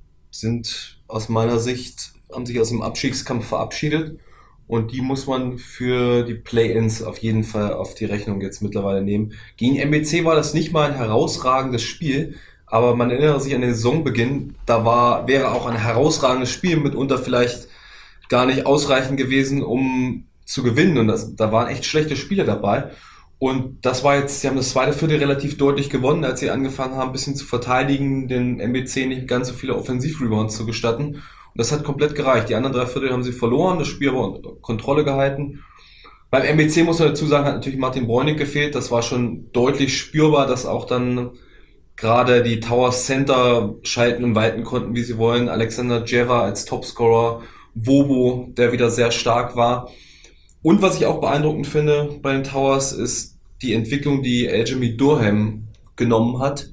sind aus meiner Sicht, haben sich aus dem Abstiegskampf verabschiedet und die muss man für die Play-Ins auf jeden Fall auf die Rechnung jetzt mittlerweile nehmen. Gegen MBC war das nicht mal ein herausragendes Spiel, aber man erinnert sich an den Saisonbeginn, wäre auch ein herausragendes Spiel mitunter vielleicht gar nicht ausreichend gewesen, um zu gewinnen. Und da waren echt schlechte Spiele dabei. Und das war jetzt, sie haben das zweite Viertel relativ deutlich gewonnen, als sie angefangen haben, ein bisschen zu verteidigen, den MBC nicht ganz so viele Offensivrebounds zu gestatten. Und das hat komplett gereicht. Die anderen 3 Viertel haben sie verloren, das Spiel aber unter Kontrolle gehalten. Beim MBC muss man dazu sagen, hat natürlich Martin Bräunig gefehlt. Das war schon deutlich spürbar, dass auch dann gerade die Tower Center schalten und walten konnten, wie sie wollen. Alexander Djeva als Topscorer, Wobo, der wieder sehr stark war. Und was ich auch beeindruckend finde bei den Towers, ist die Entwicklung, die Aljamain Durham genommen hat,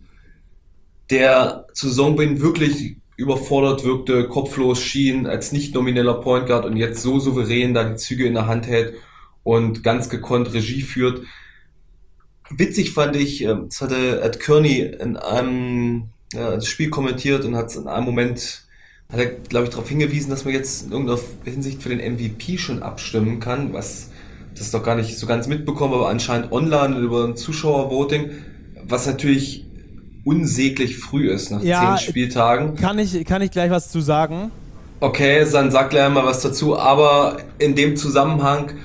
der zu Saisonbeginn wirklich überfordert wirkte, kopflos schien, als nicht nomineller Point Guard und jetzt so souverän da die Züge in der Hand hält und ganz gekonnt Regie führt. Witzig fand ich, das hatte Ed Kearney in einem das Spiel kommentiert und hat in einem Moment hat er, glaube ich, darauf hingewiesen, dass man jetzt in irgendeiner Hinsicht für den MVP schon abstimmen kann, was das doch gar nicht so ganz mitbekommen, aber anscheinend online über ein Zuschauervoting, was natürlich unsäglich früh ist nach 10 Spieltagen. Kann ich gleich was zu sagen? Okay, dann sag gleich mal was dazu, aber in dem Zusammenhang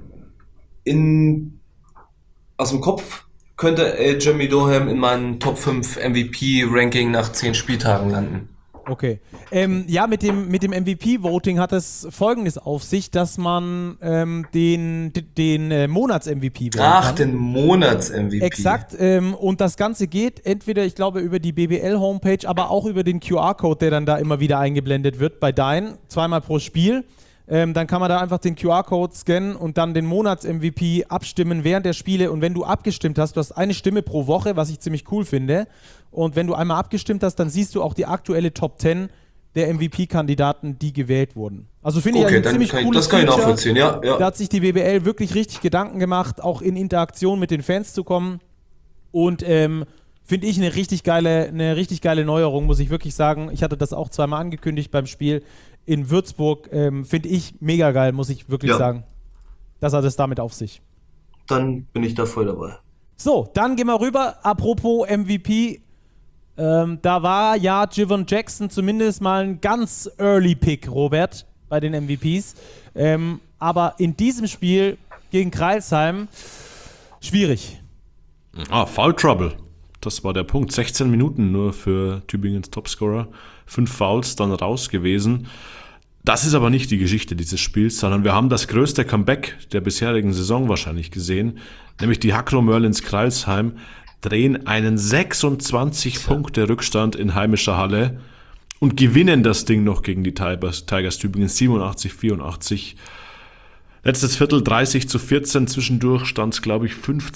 aus dem Kopf könnte Jeremy Durham in meinen Top 5 MVP-Ranking nach 10 Spieltagen landen. Okay. Ja, mit dem MVP-Voting hat es Folgendes auf sich, dass man den Monats-MVP wählen kann. Den Monats-MVP. Exakt. Und das Ganze geht entweder, ich glaube, über die BBL-Homepage, aber auch über den QR-Code, der dann da immer wieder eingeblendet wird bei Dein, 2-mal pro Spiel. Dann kann man da einfach den QR-Code scannen und dann den Monats-MVP abstimmen während der Spiele. Und wenn du abgestimmt hast, du hast eine Stimme pro Woche, was ich ziemlich cool finde. Und wenn du einmal abgestimmt hast, dann siehst du auch die aktuelle Top 10 der MVP-Kandidaten, die gewählt wurden. Also finde ich ein ziemlich cooles das kann ich nachvollziehen, ja. Da hat sich die BBL wirklich richtig Gedanken gemacht, auch in Interaktion mit den Fans zu kommen. Und finde ich eine richtig geile Neuerung, muss ich wirklich sagen. Ich hatte das auch 2-mal angekündigt beim Spiel in Würzburg. Finde ich mega geil, muss ich wirklich sagen. Das hat es damit auf sich. Dann bin ich da voll dabei. So, dann gehen wir rüber. Apropos MVP. Da war ja Jivon Jackson zumindest mal ein ganz early Pick, Robert, bei den MVPs. Aber in diesem Spiel gegen Crailsheim schwierig. Foul Trouble. Das war der Punkt. 16 Minuten nur für Tübingens Topscorer. 5 Fouls dann raus gewesen. Das ist aber nicht die Geschichte dieses Spiels, sondern wir haben das größte Comeback der bisherigen Saison wahrscheinlich gesehen, nämlich die Hakro Merlins Crailsheim drehen einen 26-Punkte-Rückstand in heimischer Halle und gewinnen das Ding noch gegen die Tigers Tübingen 87-84. Letztes Viertel 30-14, zwischendurch stand es, glaube ich,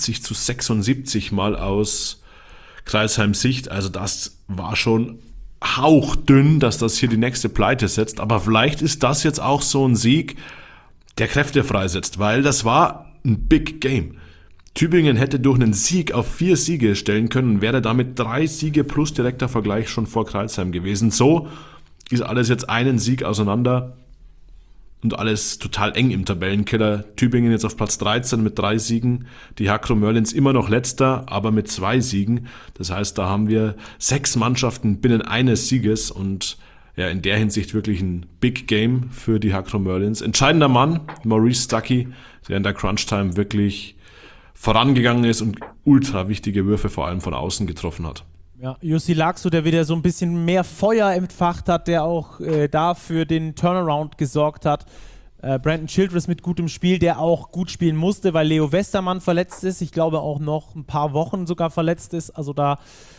50-76 mal aus Crailsheims Sicht. Also das war schon hauchdünn, dass das hier die nächste Pleite setzt. Aber vielleicht ist das jetzt auch so ein Sieg, der Kräfte freisetzt, weil das war ein Big Game. Tübingen hätte durch einen Sieg auf 4 Siege stellen können und wäre damit 3 Siege plus direkter Vergleich schon vor Crailsheim gewesen. So ist alles jetzt einen Sieg auseinander und alles total eng im Tabellenkeller. Tübingen jetzt auf Platz 13 mit 3 Siegen, die Hakro Merlins immer noch letzter, aber mit 2 Siegen. Das heißt, da haben wir 6 Mannschaften binnen eines Sieges und ja, in der Hinsicht wirklich ein Big Game für die Hakro Merlins. Entscheidender Mann, Maurice Stuckey, der in der Crunch-Time wirklich vorangegangen ist und ultra wichtige Würfe vor allem von außen getroffen hat. Ja, Jussi Laxo, der wieder so ein bisschen mehr Feuer entfacht hat, der auch da für den Turnaround gesorgt hat. Brandon Childress mit gutem Spiel, der auch gut spielen musste, weil Leo Westermann verletzt ist. Ich glaube auch noch ein paar Wochen sogar verletzt ist. Also da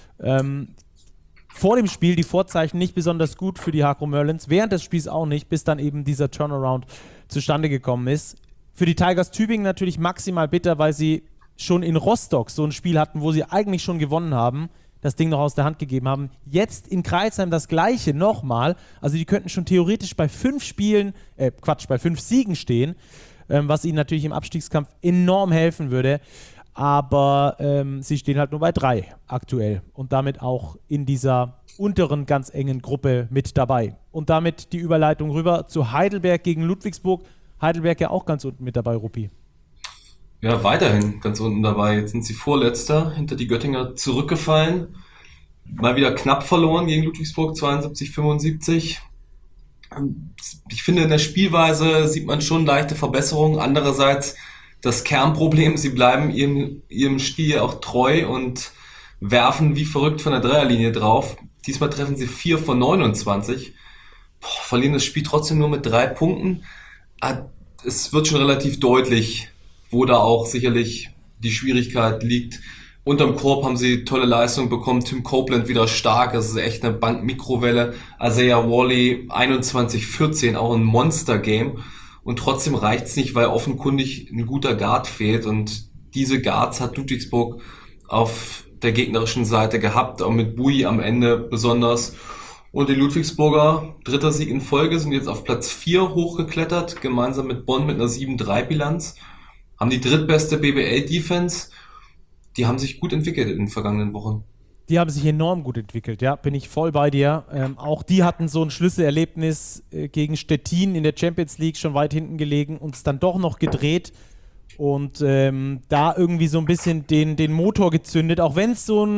vor dem Spiel die Vorzeichen nicht besonders gut für die Hakro Merlins. Während des Spiels auch nicht, bis dann eben dieser Turnaround zustande gekommen ist. Für die Tigers Tübingen natürlich maximal bitter, weil sie schon in Rostock so ein Spiel hatten, wo sie eigentlich schon gewonnen haben, das Ding noch aus der Hand gegeben haben. Jetzt in Crailsheim das Gleiche nochmal. Also die könnten schon theoretisch bei 5 Siegen stehen, was ihnen natürlich im Abstiegskampf enorm helfen würde. Aber sie stehen halt nur bei 3 aktuell und damit auch in dieser unteren, ganz engen Gruppe mit dabei. Und damit die Überleitung rüber zu Heidelberg gegen Ludwigsburg. Heidelberg ja auch ganz unten mit dabei, Ruppi. Ja, weiterhin ganz unten dabei. Jetzt sind sie Vorletzter, hinter die Göttinger zurückgefallen. Mal wieder knapp verloren gegen Ludwigsburg, 72-75. Ich finde, in der Spielweise sieht man schon leichte Verbesserungen. Andererseits das Kernproblem, sie bleiben ihrem Stil auch treu und werfen wie verrückt von der Dreierlinie drauf. Diesmal treffen sie 4 von 29. Verlieren das Spiel trotzdem nur mit 3 Punkten. Es wird schon relativ deutlich, wo da auch sicherlich die Schwierigkeit liegt. Unterm Korb haben sie tolle Leistung bekommen. Tim Copeland wieder stark. Das ist echt eine Bankmikrowelle. Isaiah Worley 21-14, auch ein Monster-Game. Und trotzdem reicht's nicht, weil offenkundig ein guter Guard fehlt. Und diese Guards hat Ludwigsburg auf der gegnerischen Seite gehabt, auch mit Bui am Ende besonders. Und die Ludwigsburger, 3. Sieg in Folge, sind jetzt auf Platz 4 hochgeklettert, gemeinsam mit Bonn mit einer 7-3-Bilanz. Haben die drittbeste BBL-Defense. Die haben sich gut entwickelt in den vergangenen Wochen. Die haben sich enorm gut entwickelt, ja, bin ich voll bei dir. Auch die hatten so ein Schlüsselerlebnis gegen Stettin in der Champions League, schon weit hinten gelegen, und es dann doch noch gedreht und da irgendwie so ein bisschen den Motor gezündet, auch wenn es so ein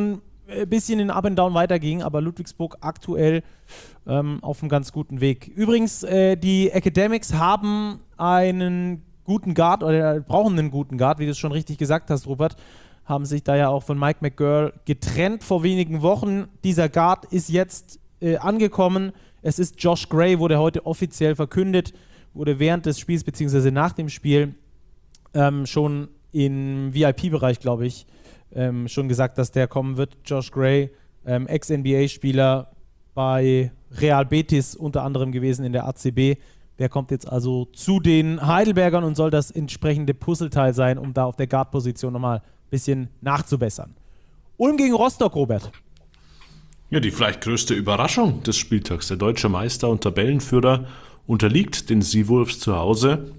ein bisschen in Up and Down weiterging, aber Ludwigsburg aktuell auf einem ganz guten Weg. Übrigens, die Academics haben einen guten Guard oder brauchen einen guten Guard, wie du es schon richtig gesagt hast, Rupert, haben sich da ja auch von Mike McGurl getrennt vor wenigen Wochen. Dieser Guard ist jetzt angekommen. Es ist Josh Gray, wurde heute offiziell verkündet, wurde während des Spiels bzw. nach dem Spiel schon im VIP-Bereich, glaube ich, schon gesagt, dass der kommen wird. Josh Gray, Ex-NBA-Spieler bei Real Betis unter anderem gewesen in der ACB. Der kommt jetzt also zu den Heidelbergern und soll das entsprechende Puzzleteil sein, um da auf der Guard-Position nochmal ein bisschen nachzubessern. Ulm gegen Rostock, Robert. Ja, die vielleicht größte Überraschung des Spieltags. Der deutsche Meister und Tabellenführer unterliegt den Seawolves zu Hause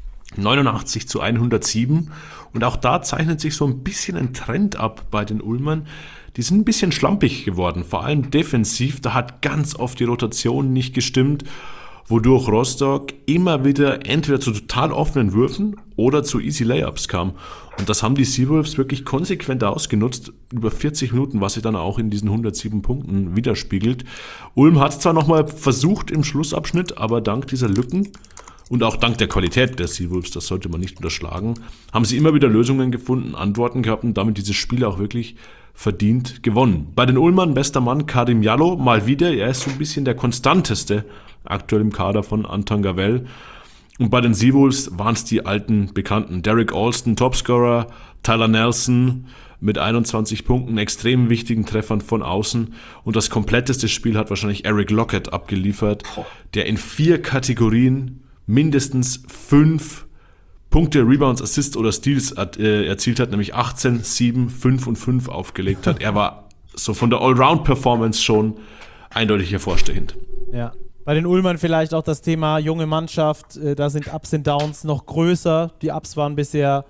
89-107. Und auch da zeichnet sich so ein bisschen ein Trend ab bei den Ulmern. Die sind ein bisschen schlampig geworden, vor allem defensiv. Da hat ganz oft die Rotation nicht gestimmt, wodurch Rostock immer wieder entweder zu total offenen Würfen oder zu easy Layups kam. Und das haben die Seawolves wirklich konsequent ausgenutzt, über 40 Minuten, was sich dann auch in diesen 107 Punkten widerspiegelt. Ulm hat es zwar nochmal versucht im Schlussabschnitt, aber dank dieser Lücken und auch dank der Qualität der Seawolves, das sollte man nicht unterschlagen, haben sie immer wieder Lösungen gefunden, Antworten gehabt und damit dieses Spiel auch wirklich verdient gewonnen. Bei den Ulmern bester Mann Karim Jallo, mal wieder, er ist so ein bisschen der konstanteste aktuell im Kader von Anton Gavel. Und bei den Seawolves waren es die alten Bekannten. Derek Alston, Topscorer, Tyler Nelson mit 21 Punkten, extrem wichtigen Treffern von außen. Und das kompletteste Spiel hat wahrscheinlich Eric Lockett abgeliefert, der in 4 Kategorien mindestens 5 Punkte, Rebounds, Assists oder Steals erzielt hat, nämlich 18, 7, 5 und 5 aufgelegt hat. Er war so von der Allround-Performance schon eindeutig hervorstechend. Ja. Bei den Ulmern vielleicht auch das Thema junge Mannschaft, da sind Ups und Downs noch größer. Die Ups waren bisher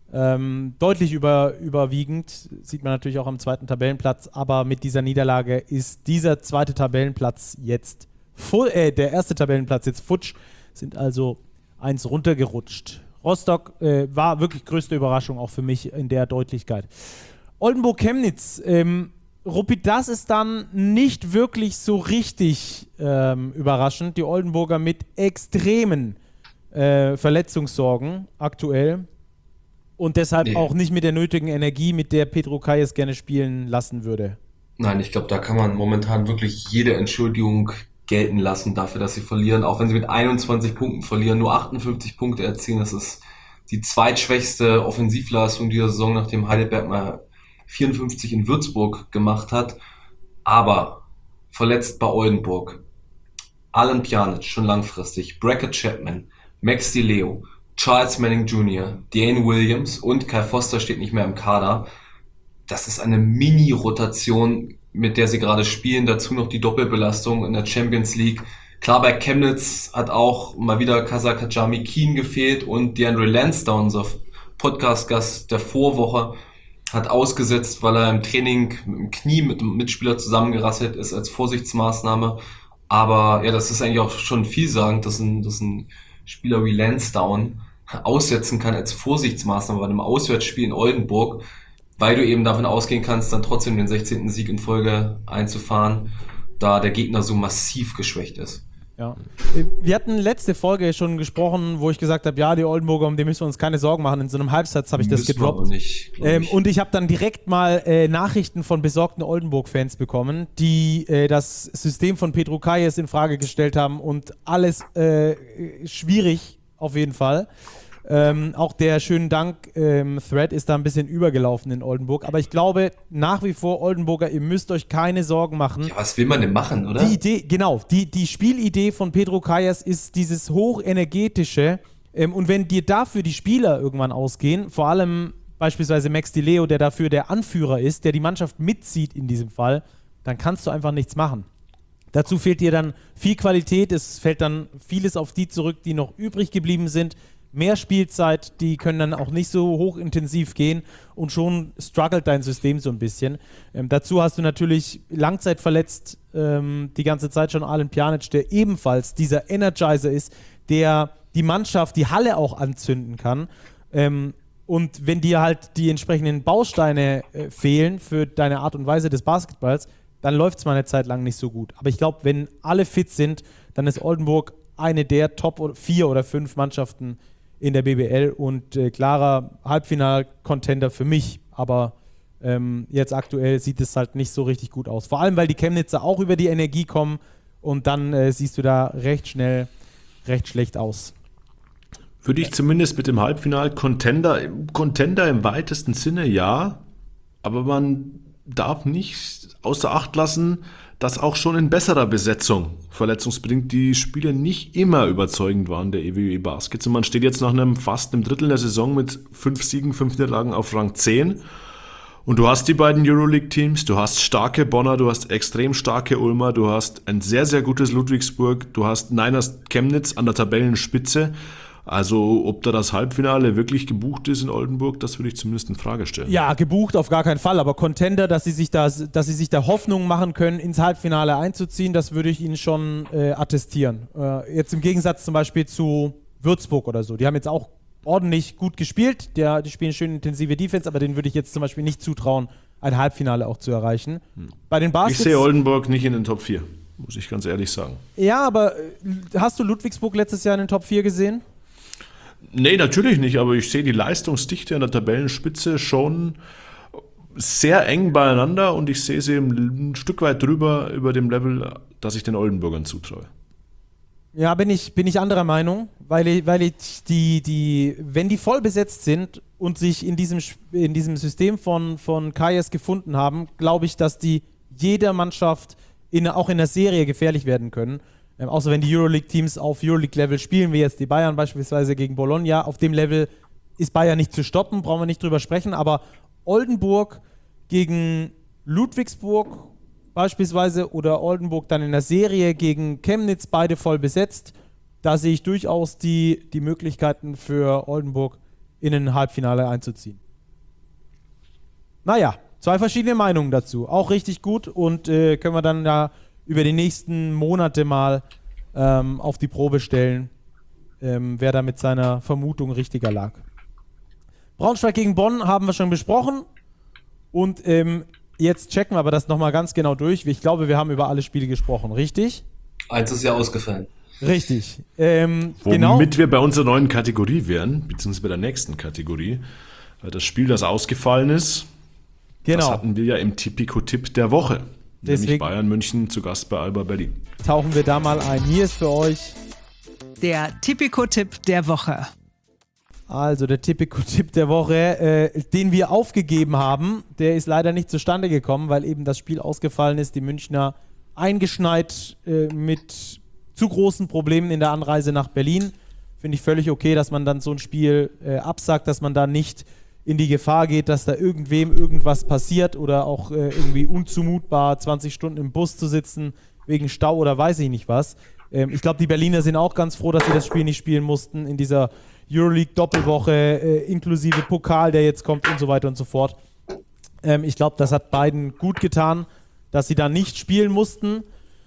deutlich überwiegend, sieht man natürlich auch am zweiten Tabellenplatz, aber mit dieser Niederlage ist dieser zweite Tabellenplatz jetzt der erste Tabellenplatz jetzt futsch, sind also 1 runtergerutscht. Rostock war wirklich größte Überraschung auch für mich in der Deutlichkeit. Oldenburg-Chemnitz, Ruppi, das ist dann nicht wirklich so richtig überraschend. Die Oldenburger mit extremen Verletzungssorgen aktuell und deshalb auch nicht mit der nötigen Energie, mit der Petro Kayes gerne spielen lassen würde. Nein, ich glaube, da kann man momentan wirklich jede Entschuldigung gelten lassen dafür, dass sie verlieren. Auch wenn sie mit 21 Punkten verlieren, nur 58 Punkte erzielen. Das ist die zweitschwächste Offensivleistung dieser Saison, nachdem Heidelberg mal 54 in Würzburg gemacht hat. Aber verletzt bei Oldenburg Alan Pjanic schon langfristig, Brackett Chapman, Max DiLeo, Charles Manning Jr., Dane Williams und Kai Foster steht nicht mehr im Kader. Das ist eine Mini-Rotation, mit der sie gerade spielen. Dazu noch die Doppelbelastung in der Champions League. Klar, bei Chemnitz hat auch mal wieder Kasa Kajami Keen gefehlt und DeAndre Lansdowne, unser Podcast-Gast der Vorwoche, hat ausgesetzt, weil er im Training mit dem Knie mit einem Mitspieler zusammengerasselt ist als Vorsichtsmaßnahme. Aber ja, das ist eigentlich auch schon vielsagend, dass ein Spieler wie Lansdowne aussetzen kann als Vorsichtsmaßnahme bei einem Auswärtsspiel in Oldenburg, weil du eben davon ausgehen kannst, dann trotzdem den 16. Sieg in Folge einzufahren, da der Gegner so massiv geschwächt ist. Ja. Wir hatten letzte Folge schon gesprochen, wo ich gesagt habe, ja, die Oldenburger, um die müssen wir uns keine Sorgen machen. In so einem Halbsatz habe ich das gedroppt. Und ich habe dann direkt mal Nachrichten von besorgten Oldenburg-Fans bekommen, die das System von Petro Kayes in Frage gestellt haben und alles schwierig auf jeden Fall. Auch der schönen Dank-Thread ist da ein bisschen übergelaufen in Oldenburg. Aber ich glaube nach wie vor, Oldenburger, ihr müsst euch keine Sorgen machen. Ja, was will man denn machen, oder? Die Idee, genau, die Spielidee von Petro Kayes ist dieses hochenergetische. Und wenn dir dafür die Spieler irgendwann ausgehen, vor allem beispielsweise Max DiLeo, der dafür der Anführer ist, der die Mannschaft mitzieht in diesem Fall, dann kannst du einfach nichts machen. Dazu fehlt dir dann viel Qualität. Es fällt dann vieles auf die zurück, die noch übrig geblieben sind. Mehr Spielzeit, die können dann auch nicht so hochintensiv gehen und schon struggelt dein System so ein bisschen. Dazu hast du natürlich langzeitverletzt die ganze Zeit schon Alan Pjanic, der ebenfalls dieser Energizer ist, der die Mannschaft, die Halle auch anzünden kann. Und wenn dir halt die entsprechenden Bausteine fehlen für deine Art und Weise des Basketballs, dann läuft es mal eine Zeit lang nicht so gut. Aber ich glaube, wenn alle fit sind, dann ist Oldenburg eine der Top 4 oder 5 Mannschaften in der BBL und klarer Halbfinal-Contender für mich. Aber jetzt aktuell sieht es halt nicht so richtig gut aus. Vor allem, weil die Chemnitzer auch über die Energie kommen und dann siehst du da recht schnell recht schlecht aus. Würde ich zumindest mit dem Halbfinal-Contender im weitesten Sinne, ja. Aber man darf nicht außer Acht lassen, dass auch schon in besserer Besetzung verletzungsbedingt die Spiele nicht immer überzeugend waren der EWE Baskets. Und man steht jetzt nach fast einem Drittel der Saison mit 5 Siegen, 5 Niederlagen auf Rang 10. Und du hast die beiden Euroleague-Teams, du hast starke Bonner, du hast extrem starke Ulmer, du hast ein sehr, sehr gutes Ludwigsburg, du hast Niners Chemnitz an der Tabellenspitze. Also ob da das Halbfinale wirklich gebucht ist in Oldenburg, das würde ich zumindest in Frage stellen. Ja, gebucht auf gar keinen Fall, aber Contender, dass sie sich da Hoffnung machen können, ins Halbfinale einzuziehen, das würde ich ihnen schon attestieren. Jetzt im Gegensatz zum Beispiel zu Würzburg oder so. Die haben jetzt auch ordentlich gut gespielt, die spielen schön intensive Defense, aber denen würde ich jetzt zum Beispiel nicht zutrauen, ein Halbfinale auch zu erreichen. Bei den Baskets, ich sehe Oldenburg nicht in den Top 4, muss ich ganz ehrlich sagen. Ja, aber hast du Ludwigsburg letztes Jahr in den Top 4 gesehen? Nee, natürlich nicht, aber ich sehe die Leistungsdichte an der Tabellenspitze schon sehr eng beieinander und ich sehe sie ein Stück weit drüber über dem Level, das ich den Oldenburgern zutraue. Ja, bin ich anderer Meinung, weil ich wenn die voll besetzt sind und sich in diesem System von Kajes gefunden haben, glaube ich, dass die jeder Mannschaft auch in der Serie gefährlich werden können. Außer wenn die Euroleague-Teams auf Euroleague-Level spielen, wie jetzt die Bayern beispielsweise gegen Bologna. Auf dem Level ist Bayern nicht zu stoppen, brauchen wir nicht drüber sprechen. Aber Oldenburg gegen Ludwigsburg beispielsweise oder Oldenburg dann in der Serie gegen Chemnitz, beide voll besetzt, da sehe ich durchaus die Möglichkeiten für Oldenburg in ein Halbfinale einzuziehen. Naja, 2 verschiedene Meinungen dazu. Auch richtig gut und können wir dann da über die nächsten Monate mal auf die Probe stellen, wer da mit seiner Vermutung richtiger lag. Braunschweig gegen Bonn haben wir schon besprochen und jetzt checken wir aber das nochmal ganz genau durch. Ich glaube, wir haben über alle Spiele gesprochen, richtig? Eins ist ja ausgefallen. Richtig. Womit wir bei unserer neuen Kategorie wären, beziehungsweise bei der nächsten Kategorie. Das Spiel, das ausgefallen ist, das hatten wir ja im Tipico-Tipp der Woche. Deswegen nämlich Bayern München zu Gast bei Alba Berlin. Tauchen wir da mal ein. Hier ist für euch der Tipico-Tipp der Woche. Also der Tipico-Tipp der Woche, den wir aufgegeben haben, der ist leider nicht zustande gekommen, weil eben das Spiel ausgefallen ist. Die Münchner eingeschneit mit zu großen Problemen in der Anreise nach Berlin. Finde ich völlig okay, dass man dann so ein Spiel absagt, dass man da nicht in die Gefahr geht, dass da irgendwem irgendwas passiert oder auch irgendwie unzumutbar 20 Stunden im Bus zu sitzen wegen Stau oder weiß ich nicht was. Ich glaube, die Berliner sind auch ganz froh, dass sie das Spiel nicht spielen mussten in dieser Euroleague-Doppelwoche, inklusive Pokal, der jetzt kommt und so weiter und so fort. Ich glaube, das hat beiden gut getan, dass sie da nicht spielen mussten.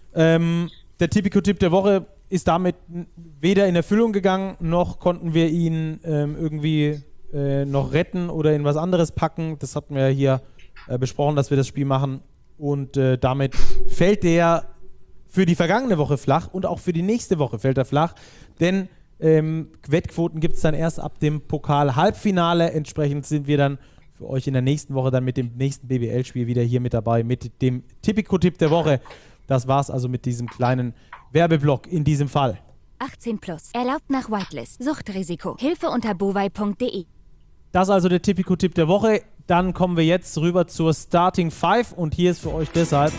Der Tipico-Tipp der Woche ist damit weder in Erfüllung gegangen, noch konnten wir ihn irgendwie noch retten oder in was anderes packen. Das hatten wir ja hier besprochen, dass wir das Spiel machen. Und damit fällt der für die vergangene Woche flach und auch für die nächste Woche fällt er flach. Denn Wettquoten gibt es dann erst ab dem Pokal-Halbfinale. Entsprechend sind wir dann für euch in der nächsten Woche dann mit dem nächsten BBL-Spiel wieder hier mit dabei, mit dem Tipico-Tipp der Woche. Das war's also mit diesem kleinen Werbeblock in diesem Fall. 18 plus. Erlaubt nach Whitelist. Suchtrisiko. Hilfe unter bovai.de. Das ist also der Tipico-Tipp der Woche. Dann kommen wir jetzt rüber zur Starting 5 und hier ist für euch deshalb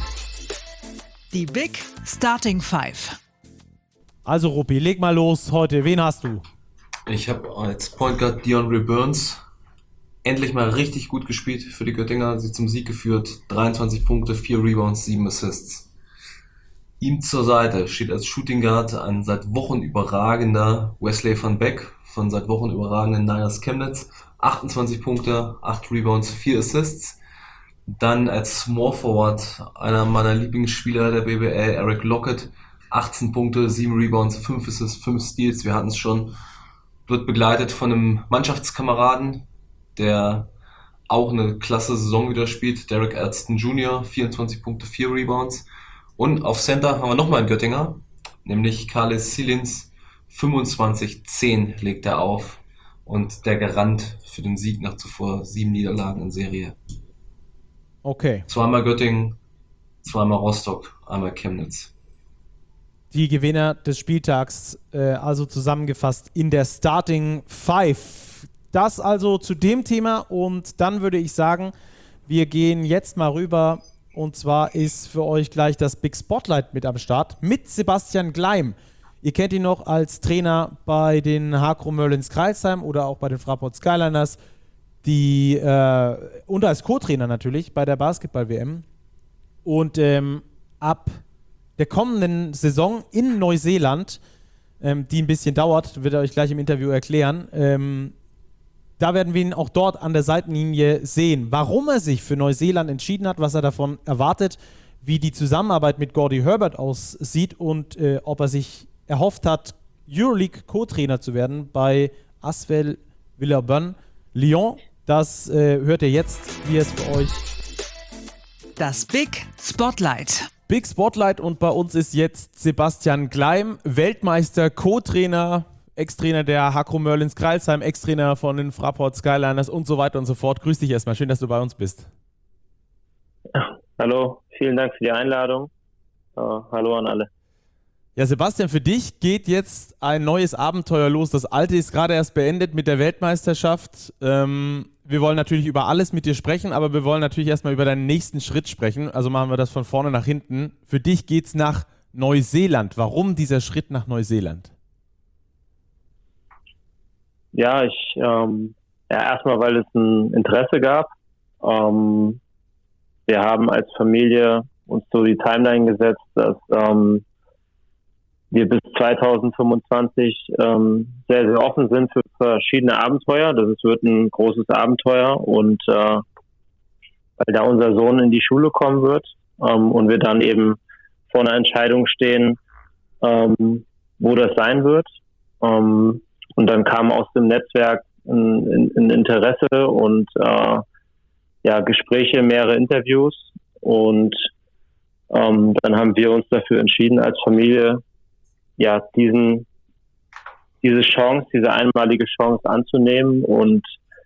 die Big Starting 5. Also Ruppi, leg mal los heute. Wen hast du? Ich habe als Point Guard DeAndre Burns endlich mal richtig gut gespielt für die Göttinger. Sie zum Sieg geführt. 23 Punkte, 4 Rebounds, 7 Assists. Ihm zur Seite steht als Shooting Guard ein seit Wochen überragender Wesley van Beek von seit Wochen überragenden Niners Chemnitz. 28 Punkte, 8 Rebounds, 4 Assists. Dann als Small Forward einer meiner Lieblingsspieler der BBL, Eric Lockett. 18 Punkte, 7 Rebounds, 5 Assists, 5 Steals. Wir hatten es schon. wird begleitet von einem Mannschaftskameraden, der auch eine klasse Saison wieder spielt, Derek Elston Jr., 24 Punkte, 4 Rebounds. Und auf Center haben wir nochmal einen Göttinger, nämlich Carles Silins, 25-10 legt er auf und der Garant für den Sieg nach zuvor 7 Niederlagen in Serie. Okay. Zweimal Göttingen, zweimal Rostock, einmal Chemnitz. Die Gewinner des Spieltags, also zusammengefasst in der Starting Five. Das also zu dem Thema und dann würde ich sagen, wir gehen jetzt mal rüber und zwar ist für euch gleich das Big Spotlight mit am Start mit Sebastian Gleim. Ihr kennt ihn noch als Trainer bei den Hakro Merlins Kreilsheim oder auch bei den Fraport Skyliners und als Co-Trainer natürlich bei der Basketball-WM. Und ab der kommenden Saison in Neuseeland, die ein bisschen dauert, wird er euch gleich im Interview erklären, da werden wir ihn auch dort an der Seitenlinie sehen. Warum er sich für Neuseeland entschieden hat, was er davon erwartet, wie die Zusammenarbeit mit Gordy Herbert aussieht und ob er sich erhofft hat, Euroleague-Co-Trainer zu werden bei Asvel Villeurbanne Lyon. Das hört ihr jetzt. Hier ist für euch das Big Spotlight. Big Spotlight und bei uns ist jetzt Sebastian Gleim, Weltmeister, Co-Trainer, Ex-Trainer der Hakro Merlins Kreilsheim, Ex-Trainer von den Fraport Skyliners und so weiter und so fort. Grüß dich erstmal, schön, dass du bei uns bist. Hallo, vielen Dank für die Einladung. Hallo an alle. Ja, Sebastian, für dich geht jetzt ein neues Abenteuer los. Das alte ist gerade erst beendet mit der Weltmeisterschaft. Wir wollen natürlich über alles mit dir sprechen, aber wir wollen natürlich erstmal über deinen nächsten Schritt sprechen. Also machen wir das von vorne nach hinten. Für dich geht's nach Neuseeland. Warum dieser Schritt nach Neuseeland? Ja, erstmal, weil es ein Interesse gab. Wir haben als Familie uns so die Timeline gesetzt, dass wir bis 2025 sehr, sehr offen sind für verschiedene Abenteuer. Wird ein großes Abenteuer und weil da unser Sohn in die Schule kommen wird und wir dann eben vor einer Entscheidung stehen, wo das sein wird. Und dann kam aus dem Netzwerk ein Interesse und Gespräche, mehrere Interviews und dann haben wir uns dafür entschieden als Familie, diese einmalige Chance anzunehmen und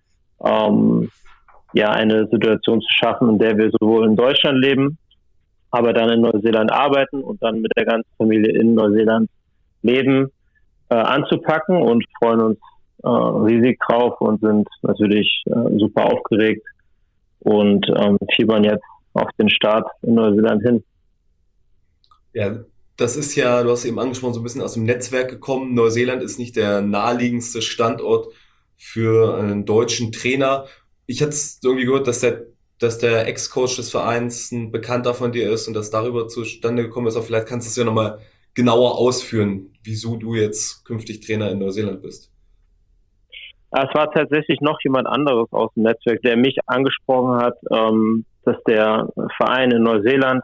eine Situation zu schaffen, in der wir sowohl in Deutschland leben, aber dann in Neuseeland arbeiten und dann mit der ganzen Familie in Neuseeland leben, anzupacken und freuen uns riesig drauf und sind natürlich super aufgeregt und fiebern jetzt auf den Start in Neuseeland hin. Ja, das ist ja, du hast eben angesprochen, so ein bisschen aus dem Netzwerk gekommen. Neuseeland ist nicht der naheliegendste Standort für einen deutschen Trainer. Ich hatte irgendwie gehört, dass der Ex-Coach des Vereins ein Bekannter von dir ist und das darüber zustande gekommen ist. Aber vielleicht kannst du es ja nochmal genauer ausführen, wieso du jetzt künftig Trainer in Neuseeland bist. Es war tatsächlich noch jemand anderes aus dem Netzwerk, der mich angesprochen hat, dass der Verein in Neuseeland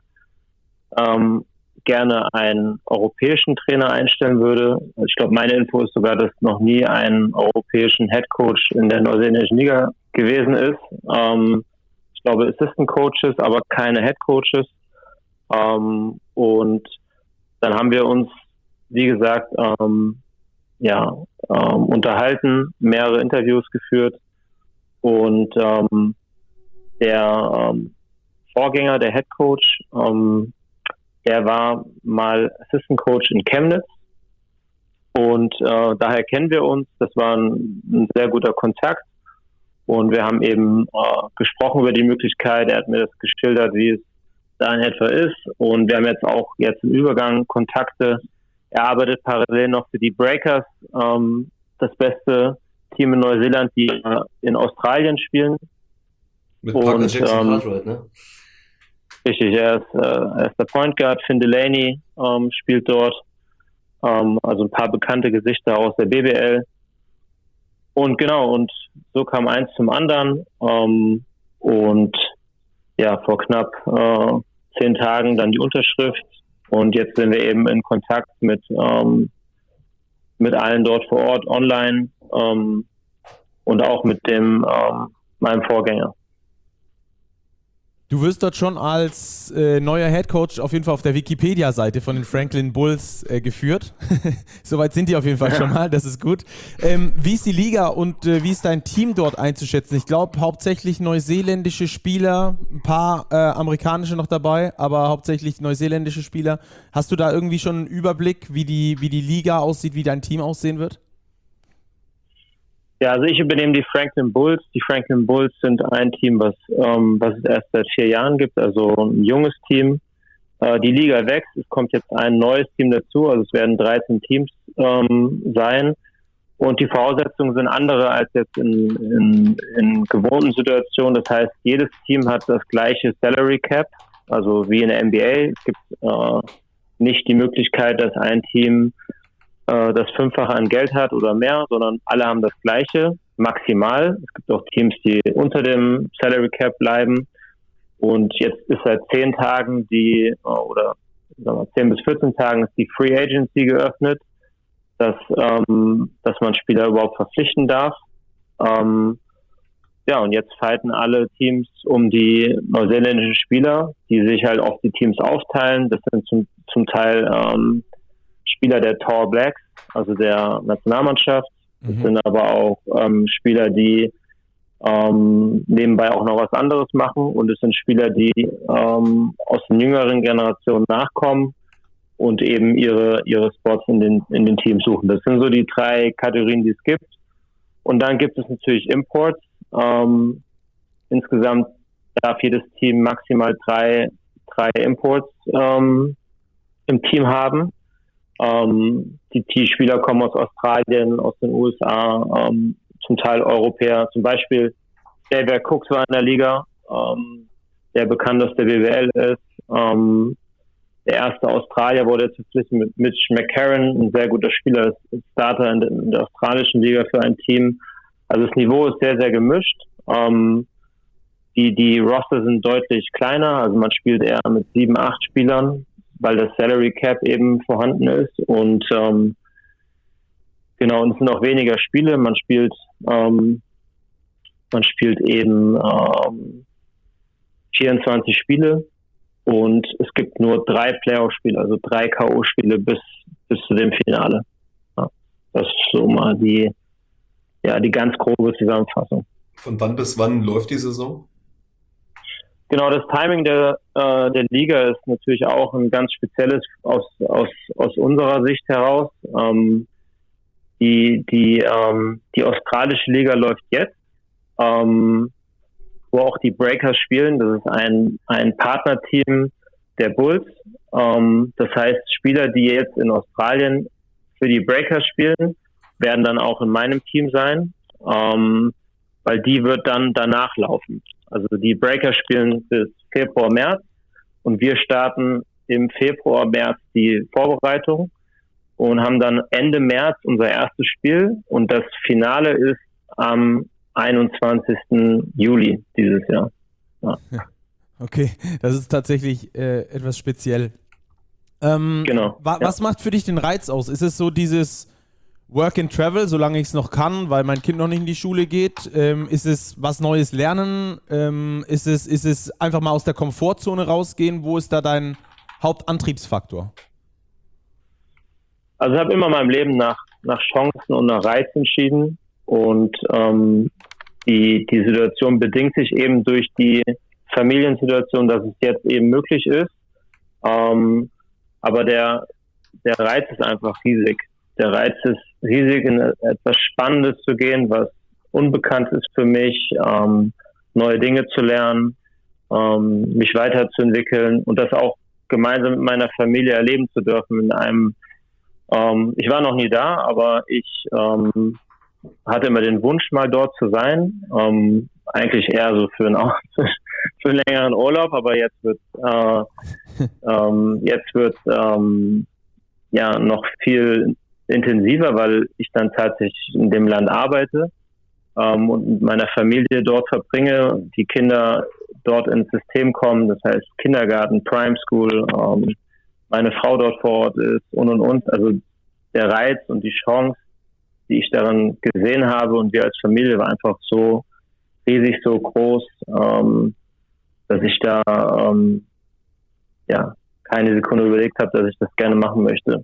gerne einen europäischen Trainer einstellen würde. Ich glaube, meine Info ist sogar, dass noch nie einen europäischen Headcoach in der neuseeländischen Liga gewesen ist. Ich glaube, Assistant Coaches, aber keine Headcoaches. Und dann haben wir uns, wie gesagt, unterhalten, mehrere Interviews geführt und der Vorgänger, der Headcoach, der war mal Assistant Coach in Chemnitz und daher kennen wir uns. Das war ein sehr guter Kontakt und wir haben eben gesprochen über die Möglichkeit. Er hat mir das geschildert, wie es da in etwa ist und wir haben jetzt im Übergang Kontakte. Er arbeitet parallel noch für die Breakers, das beste Team in Neuseeland, die in Australien spielen. Mit Parker Jackson Cartwright, ne? Richtig, er ist der Point Guard. Finn Delaney spielt dort. Also ein paar bekannte Gesichter aus der BBL. Und genau, und so kam eins zum anderen. Und ja, vor knapp 10 Tagen dann die Unterschrift. Und jetzt sind wir eben in Kontakt mit allen dort vor Ort online. und auch mit meinem Vorgänger. Du wirst dort schon als neuer Headcoach auf jeden Fall auf der Wikipedia-Seite von den Franklin Bulls geführt. Soweit sind die auf jeden Fall schon mal, das ist gut. Wie ist die Liga und wie ist dein Team dort einzuschätzen? Ich glaube, hauptsächlich neuseeländische Spieler, ein paar amerikanische noch dabei, aber hauptsächlich neuseeländische Spieler. Hast du da irgendwie schon einen Überblick, wie die Liga aussieht, wie dein Team aussehen wird? Ja, also ich übernehme die Franklin Bulls. Die Franklin Bulls sind ein Team, was es erst seit 4 Jahren gibt, also ein junges Team. Die Liga wächst, es kommt jetzt ein neues Team dazu, also es werden 13 Teams sein. Und die Voraussetzungen sind andere als jetzt in gewohnten Situationen. Das heißt, jedes Team hat das gleiche Salary Cap, also wie in der NBA. Es gibt nicht die Möglichkeit, dass ein Team das 5-fache an Geld hat oder mehr, sondern alle haben das Gleiche, maximal. Es gibt auch Teams, die unter dem Salary Cap bleiben. Und jetzt ist seit 10 Tagen 10 bis 14 Tagen ist die Free Agency geöffnet, dass man Spieler überhaupt verpflichten darf. Und jetzt fighten alle Teams um die neuseeländischen Spieler, die sich halt auf die Teams aufteilen. Das sind zum Teil Spieler der Tall Blacks, also der Nationalmannschaft. Das sind aber auch Spieler, die nebenbei auch noch was anderes machen. Und es sind Spieler, die aus den jüngeren Generationen nachkommen und eben ihre Spots in den Teams suchen. Das sind so die 3 Kategorien, die es gibt. Und dann gibt es natürlich Imports. Insgesamt darf jedes Team maximal 3 Imports im Team haben. Die Spieler kommen aus Australien, aus den USA, zum Teil Europäer. Zum Beispiel Xavier Cooks war in der Liga, der bekannt aus der BWL ist. Der erste Australier wurde jetzt verpflichtet mit Mitch McCarron, ein sehr guter Spieler, ist Starter in der australischen Liga für ein Team. Also das Niveau ist sehr, sehr gemischt. Die Roster sind deutlich kleiner, also man spielt eher mit 7, 8 Spielern, weil das Salary Cap eben vorhanden ist und und es sind auch weniger Spiele. Man spielt eben 24 Spiele und es gibt nur 3 Playoff-Spiele, also 3 K.O.-Spiele bis zu dem Finale. Ja, das ist so mal die ganz grobe Zusammenfassung. Von wann bis wann läuft die Saison? Genau, das Timing der Liga ist natürlich auch ein ganz spezielles aus unserer Sicht heraus. Die australische Liga läuft jetzt, wo auch die Breakers spielen. Das ist ein Partnerteam der Bulls. Das heißt, Spieler, die jetzt in Australien für die Breakers spielen, werden dann auch in meinem Team sein, weil die wird dann danach laufen. Also die Breakers spielen bis Februar, März und wir starten im Februar, März die Vorbereitung und haben dann Ende März unser erstes Spiel und das Finale ist am 21. Juli dieses Jahr. Ja. Okay, das ist tatsächlich etwas speziell. Genau. Was macht für dich den Reiz aus? Ist es so dieses Work and Travel, solange ich es noch kann, weil mein Kind noch nicht in die Schule geht? Ist es was Neues lernen? Ist es einfach mal aus der Komfortzone rausgehen? Wo ist da dein Hauptantriebsfaktor? Also ich habe immer in meinem Leben nach Chancen und nach Reiz entschieden und die Situation bedingt sich eben durch die Familiensituation, dass es jetzt eben möglich ist. Aber der Reiz ist einfach riesig. Der Reiz ist riesig, in etwas Spannendes zu gehen, was unbekannt ist für mich, neue Dinge zu lernen, mich weiterzuentwickeln und das auch gemeinsam mit meiner Familie erleben zu dürfen. Ich war noch nie da, aber ich hatte immer den Wunsch, mal dort zu sein. Eigentlich eher so für einen längeren Urlaub, aber jetzt wird noch viel intensiver, weil ich dann tatsächlich in dem Land arbeite und mit meiner Familie dort verbringe, die Kinder dort ins System kommen, das heißt Kindergarten, Prime School, meine Frau dort vor Ort ist und. Also der Reiz und die Chance, die ich darin gesehen habe und wir als Familie war einfach so riesig, so groß, dass ich da keine Sekunde überlegt habe, dass ich das gerne machen möchte.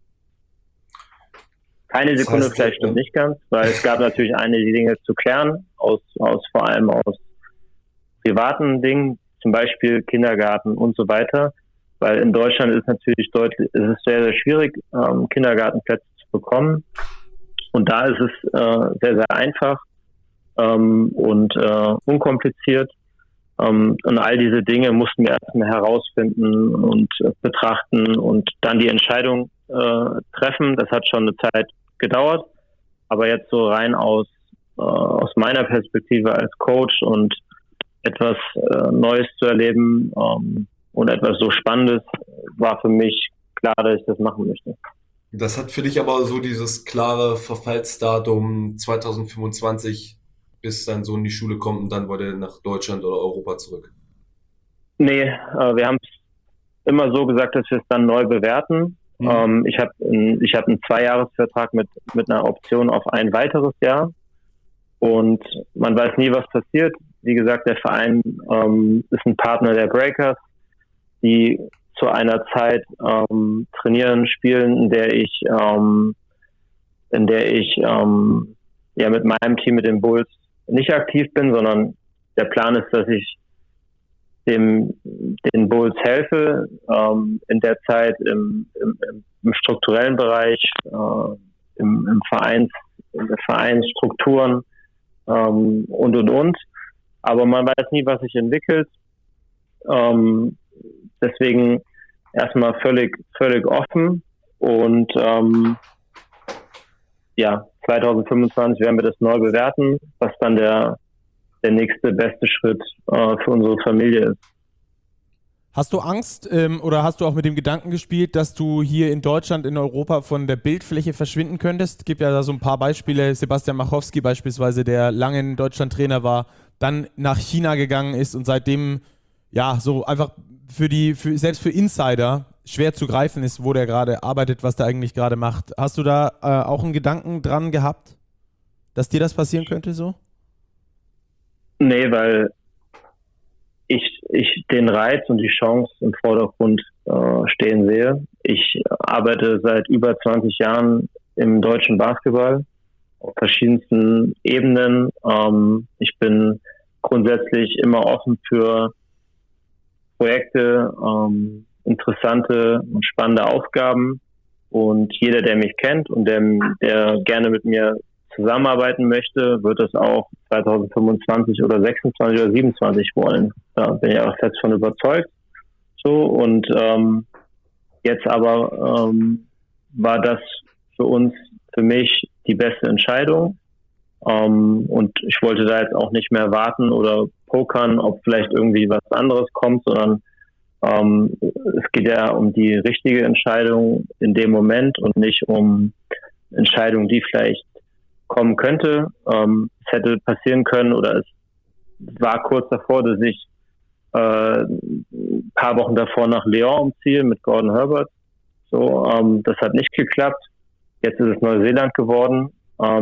Keine Sekunde, das heißt, vielleicht stimmt nicht ganz, weil es gab natürlich einige Dinge zu klären, vor allem aus privaten Dingen, zum Beispiel Kindergarten und so weiter, weil in Deutschland ist natürlich ist es sehr, sehr schwierig, Kindergartenplätze zu bekommen. Und da ist es sehr, sehr einfach und unkompliziert. Und all diese Dinge mussten wir erstmal herausfinden und betrachten und dann die Entscheidung treffen. Das hat schon eine Zeit gedauert, aber jetzt so rein aus meiner Perspektive als Coach und etwas Neues zu erleben und etwas so Spannendes, war für mich klar, dass ich das machen möchte. Das hat für dich aber so dieses klare Verfallsdatum 2025, bis dein Sohn in die Schule kommt und dann wollte er nach Deutschland oder Europa zurück? Nee, wir haben es immer so gesagt, dass wir es dann neu bewerten. Ich habe einen 2-Jahres-Vertrag mit einer Option auf ein weiteres Jahr und man weiß nie, was passiert. Wie gesagt, der Verein ist ein Partner der Breakers, die zu einer Zeit trainieren, spielen, in der ich mit meinem Team, mit den Bulls, nicht aktiv bin, sondern der Plan ist, dass ich den Bulls helfe, in der Zeit im strukturellen Bereich, in der Vereinsstrukturen und. Aber man weiß nie, was sich entwickelt. Deswegen erstmal völlig offen und 2025 werden wir das neu bewerten, was dann der nächste beste Schritt für unsere Familie ist. Hast du Angst oder hast du auch mit dem Gedanken gespielt, dass du hier in Deutschland, in Europa von der Bildfläche verschwinden könntest? Es gibt ja da so ein paar Beispiele, Sebastian Machowski beispielsweise, der lange in Deutschland Trainer war, dann nach China gegangen ist und seitdem so einfach selbst für Insider schwer zu greifen ist, wo der gerade arbeitet, was der eigentlich gerade macht. Hast du da auch einen Gedanken dran gehabt, dass dir das passieren könnte so? Nee, weil ich den Reiz und die Chance im Vordergrund stehen sehe. Ich arbeite seit über 20 Jahren im deutschen Basketball auf verschiedensten Ebenen. Ich bin grundsätzlich immer offen für Projekte, interessante und spannende Aufgaben. Und jeder, der mich kennt und der gerne mit mir zusammenarbeiten möchte, wird es auch 2025 oder 26 oder 27 wollen. Da bin ich auch fest von überzeugt. So, und jetzt aber war das für mich die beste Entscheidung. Und ich wollte da jetzt auch nicht mehr warten oder pokern, ob vielleicht irgendwie was anderes kommt, sondern es geht ja um die richtige Entscheidung in dem Moment und nicht um Entscheidungen, die vielleicht kommen könnte. Es hätte passieren können oder es war kurz davor, dass ich ein paar Wochen davor nach Lyon umziehe mit Gordon Herbert. So, das hat nicht geklappt. Jetzt ist es Neuseeland geworden.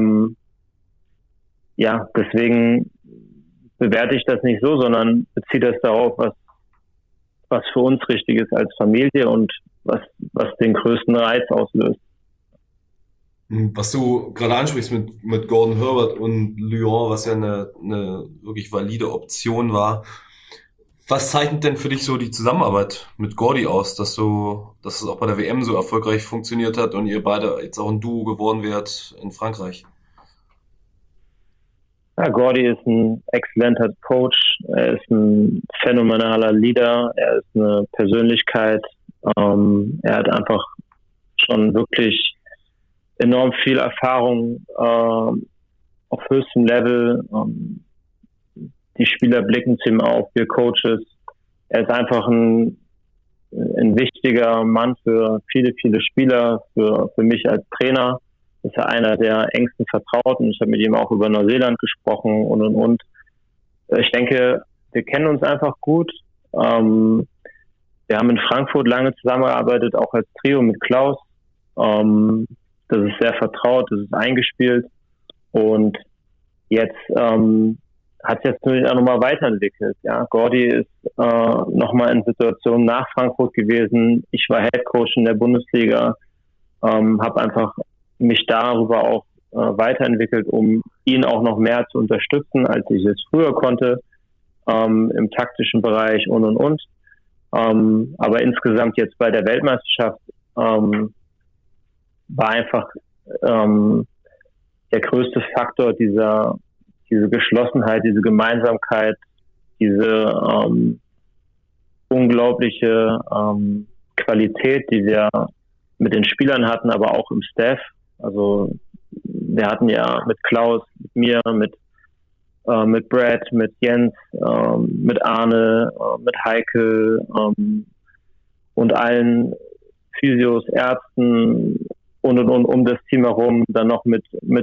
Deswegen bewerte ich das nicht so, sondern beziehe das darauf, was für uns richtig ist als Familie und was den größten Reiz auslöst. Was du gerade ansprichst mit Gordon Herbert und Lyon, was ja eine wirklich valide Option war. Was zeichnet denn für dich so die Zusammenarbeit mit Gordy aus, dass es auch bei der WM so erfolgreich funktioniert hat und ihr beide jetzt auch ein Duo geworden wärt in Frankreich? Ja, Gordy ist ein exzellenter Coach, er ist ein phänomenaler Leader, er ist eine Persönlichkeit, er hat einfach schon wirklich enorm viel Erfahrung auf höchstem Level. Die Spieler blicken zu ihm auf, wir Coaches. Er ist einfach ein wichtiger Mann für viele, viele Spieler, für mich als Trainer. Ist er einer der engsten Vertrauten. Ich habe mit ihm auch über Neuseeland gesprochen und. Ich denke, wir kennen uns einfach gut. Wir haben in Frankfurt lange zusammengearbeitet, auch als Trio mit Klaus. das ist sehr vertraut, das ist eingespielt und jetzt hat es jetzt natürlich auch nochmal weiterentwickelt. Ja, Gordy ist nochmal in Situationen nach Frankfurt gewesen. Ich war Headcoach in der Bundesliga, habe einfach mich darüber auch weiterentwickelt, um ihn auch noch mehr zu unterstützen, als ich es früher konnte, im taktischen Bereich und. Aber insgesamt jetzt bei der Weltmeisterschaft war einfach der größte Faktor diese Geschlossenheit, diese Gemeinsamkeit, diese unglaubliche Qualität, die wir mit den Spielern hatten, aber auch im Staff. Also wir hatten ja mit Klaus, mit mir, mit Brad, mit Jens, mit Arne, mit Heike und allen Physios, Ärzten und um das Team herum, dann noch mit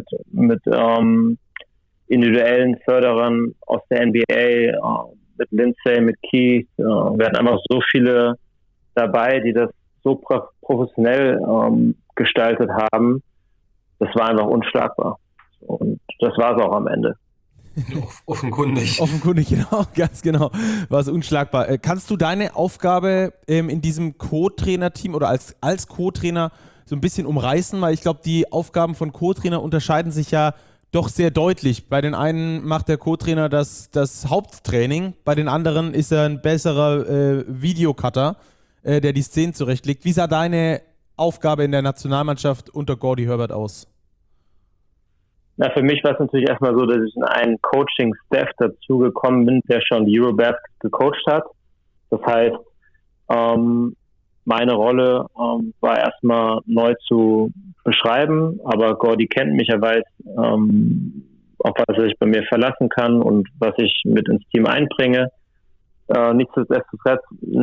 individuellen Förderern aus der NBA, mit Lindsay, mit Keith. Wir hatten einfach so viele dabei, die das so professionell gestaltet haben. Das war einfach unschlagbar. Und das war es auch am Ende. Offenkundig. Offenkundig, genau, ganz genau. War es unschlagbar. Kannst du deine Aufgabe in diesem Co-Trainer-Team oder als Co-Trainer so ein bisschen umreißen? Weil ich glaube, die Aufgaben von Co-Trainer unterscheiden sich ja doch sehr deutlich. Bei den einen macht der Co-Trainer das Haupttraining, bei den anderen ist er ein besserer Videocutter, der die Szenen zurechtlegt. Wie sah deine Aufgabe in der Nationalmannschaft unter Gordy Herbert aus? Na, für mich war es natürlich erstmal so, dass ich in einen Coaching-Staff dazugekommen bin, der schon die Eurobasket gecoacht hat. Das heißt, meine Rolle war erstmal neu zu beschreiben, aber Gordy kennt mich, er weiß, auf was er sich bei mir verlassen kann und was ich mit ins Team einbringe. Nichtsdestotrotz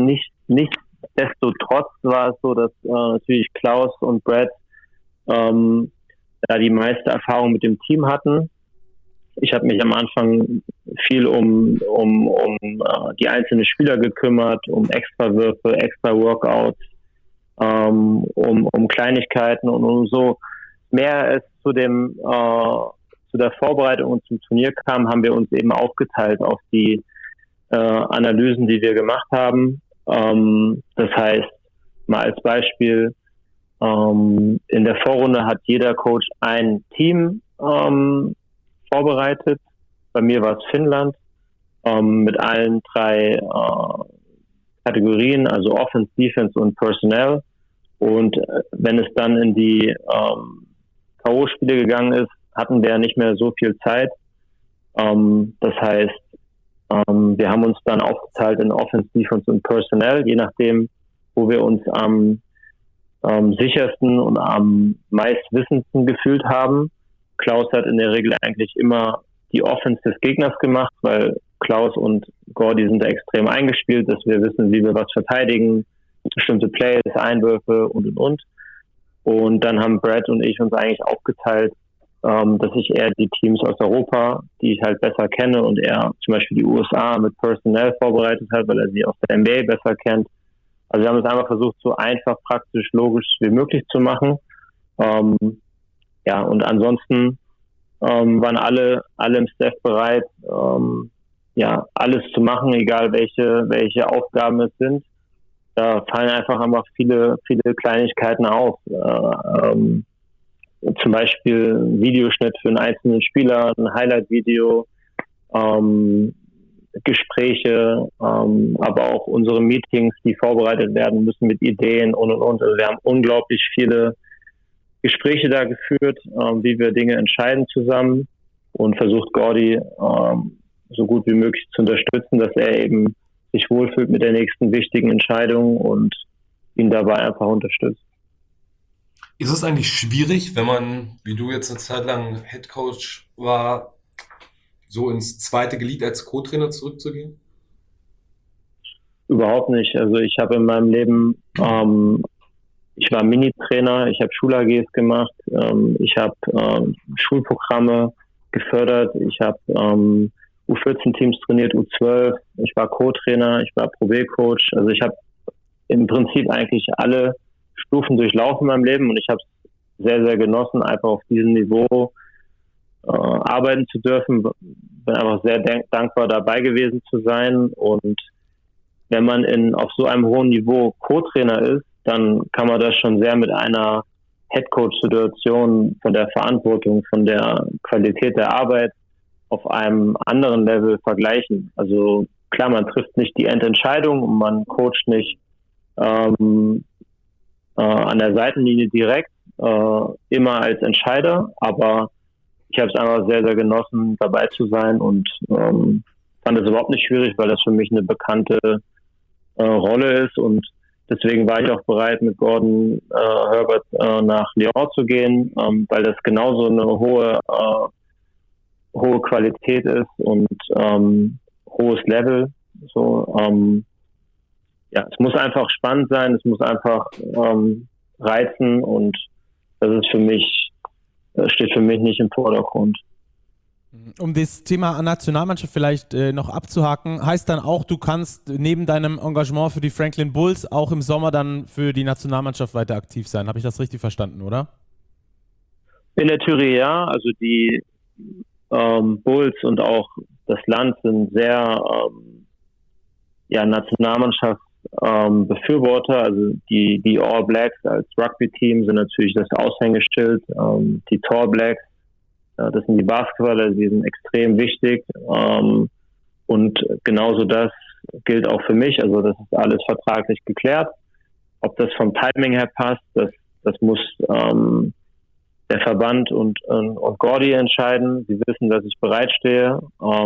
war es so, dass natürlich Klaus und Brad da die meiste Erfahrung mit dem Team hatten. Ich habe mich am Anfang viel um die einzelnen Spieler gekümmert, um Extrawürfe, extra Workouts, um Kleinigkeiten und umso mehr es zu der Vorbereitung und zum Turnier kam, haben wir uns eben aufgeteilt auf die Analysen, die wir gemacht haben. Das heißt, mal als Beispiel, in der Vorrunde hat jeder Coach ein Team vorbereitet. Bei mir war es Finnland mit allen 3 Kategorien, also Offense, Defense und Personnel. Und wenn es dann in die K.O.-Spiele gegangen ist, hatten wir nicht mehr so viel Zeit. Das heißt, wir haben uns dann aufgeteilt in Offense, Defense und Personnel, je nachdem, wo wir uns am sichersten und am meistwissendsten gefühlt haben. Klaus hat in der Regel eigentlich immer die Offense des Gegners gemacht, weil Klaus und Gordy sind da extrem eingespielt, dass wir wissen, wie wir was verteidigen, bestimmte Plays, Einwürfe und. Und dann haben Brad und ich uns eigentlich aufgeteilt, dass ich eher die Teams aus Europa, die ich halt besser kenne und er zum Beispiel die USA mit Personnel vorbereitet hat, weil er sie aus der NBA besser kennt. Also wir haben es einfach versucht, so einfach, praktisch, logisch wie möglich zu machen. Und ansonsten waren alle im Staff bereit, alles zu machen, egal welche Aufgaben es sind. Da fallen einfach viele Kleinigkeiten auf. Zum Beispiel ein Videoschnitt für einen einzelnen Spieler, ein Highlight-Video, Gespräche, aber auch unsere Meetings, die vorbereitet werden müssen mit Ideen und. Also wir haben unglaublich viele Gespräche da geführt, wie wir Dinge entscheiden zusammen und versucht Gordy so gut wie möglich zu unterstützen, dass er eben sich wohlfühlt mit der nächsten wichtigen Entscheidung und ihn dabei einfach unterstützt. Ist es eigentlich schwierig, wenn man, wie du jetzt eine Zeit lang Headcoach war, so ins zweite Glied als Co-Trainer zurückzugehen? Überhaupt nicht. Also ich habe in meinem Leben, ich war Mini-Trainer, ich habe Schul-AGs gemacht, ich habe Schulprogramme gefördert, ich habe U14-Teams trainiert, U12, ich war Co-Trainer, ich war Pro B-Coach. Also ich habe im Prinzip eigentlich alle Stufen durchlaufen in meinem Leben und ich habe es sehr, sehr genossen, einfach auf diesem Niveau arbeiten zu dürfen. Bin einfach sehr dankbar, dabei gewesen zu sein. Und wenn man auf so einem hohen Niveau Co-Trainer ist, dann kann man das schon sehr mit einer Headcoach-Situation von der Verantwortung, von der Qualität der Arbeit auf einem anderen Level vergleichen. Also klar, man trifft nicht die Endentscheidung und man coacht nicht an der Seitenlinie direkt, immer als Entscheider, aber ich habe es einfach sehr, sehr genossen, dabei zu sein und fand es überhaupt nicht schwierig, weil das für mich eine bekannte Rolle ist und deswegen war ich auch bereit, mit Gordon Herbert nach Lyon zu gehen, weil das genauso eine hohe Qualität ist und hohes Level. So, es muss einfach spannend sein, es muss einfach reizen und das ist steht für mich nicht im Vordergrund. Um das Thema Nationalmannschaft vielleicht noch abzuhaken, heißt dann auch, du kannst neben deinem Engagement für die Franklin Bulls auch im Sommer dann für die Nationalmannschaft weiter aktiv sein. Habe ich das richtig verstanden, oder? In der Theorie ja, also die Bulls und auch das Land sind sehr Nationalmannschaftsbefürworter. Also die All Blacks als Rugby-Team sind natürlich das Aushängeschild. Die Tall Blacks, das sind die Basketballer, die sind extrem wichtig. Und genauso das gilt auch für mich. Also das ist alles vertraglich geklärt. Ob das vom Timing her passt, das muss der Verband und Gordy entscheiden. Sie wissen, dass ich bereitstehe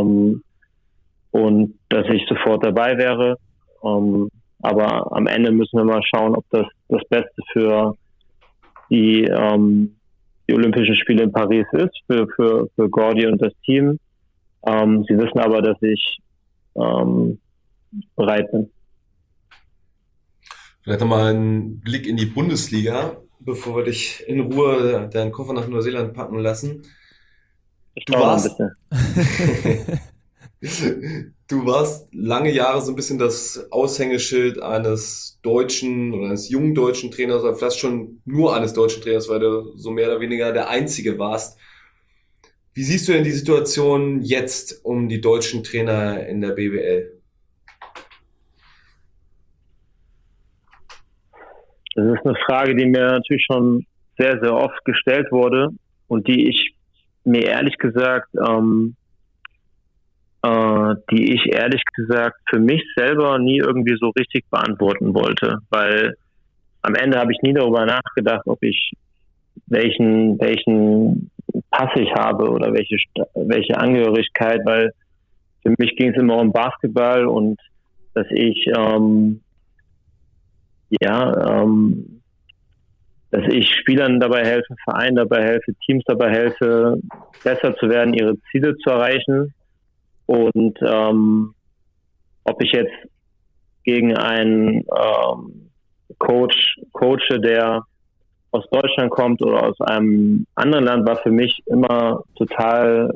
und dass ich sofort dabei wäre. Aber am Ende müssen wir mal schauen, ob das Beste für die Olympischen Spiele in Paris ist, für Gordy und das Team. Sie wissen aber, dass ich bereit bin. Vielleicht nochmal einen Blick in die Bundesliga, bevor wir dich in Ruhe deinen Koffer nach Neuseeland packen lassen. Du warst lange Jahre so ein bisschen das Aushängeschild eines deutschen oder eines jungen deutschen Trainers oder vielleicht schon nur eines deutschen Trainers, weil du so mehr oder weniger der Einzige warst. Wie siehst du denn die Situation jetzt um die deutschen Trainer in der BBL? Das ist eine Frage, die mir natürlich schon sehr, sehr oft gestellt wurde und die ich ehrlich gesagt für mich selber nie irgendwie so richtig beantworten wollte, weil am Ende habe ich nie darüber nachgedacht, ob ich welchen Pass ich habe oder welche Angehörigkeit, weil für mich ging es immer um Basketball und dass ich dass ich Spielern dabei helfe, Vereinen dabei helfe, Teams dabei helfe, besser zu werden, ihre Ziele zu erreichen. Und ob ich jetzt gegen einen coache, der aus Deutschland kommt oder aus einem anderen Land, war für mich immer total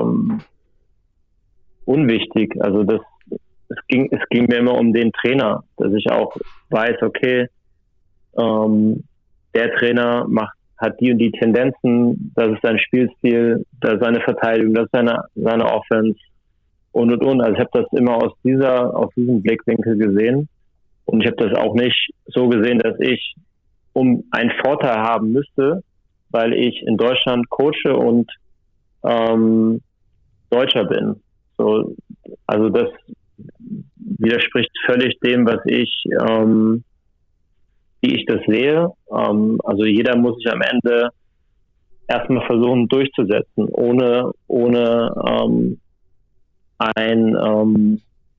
unwichtig. Also es ging mir immer um den Trainer, dass ich auch weiß, okay, der Trainer hat die und die Tendenzen, das ist sein Spielstil, das ist seine Verteidigung, das ist seine Offense und. Also ich habe das immer aus diesem Blickwinkel gesehen und ich habe das auch nicht so gesehen, dass ich einen Vorteil haben müsste, weil ich in Deutschland coache und Deutscher bin. So, also das widerspricht völlig dem, wie ich das sehe. Also jeder muss sich am Ende erstmal versuchen durchzusetzen, ohne einen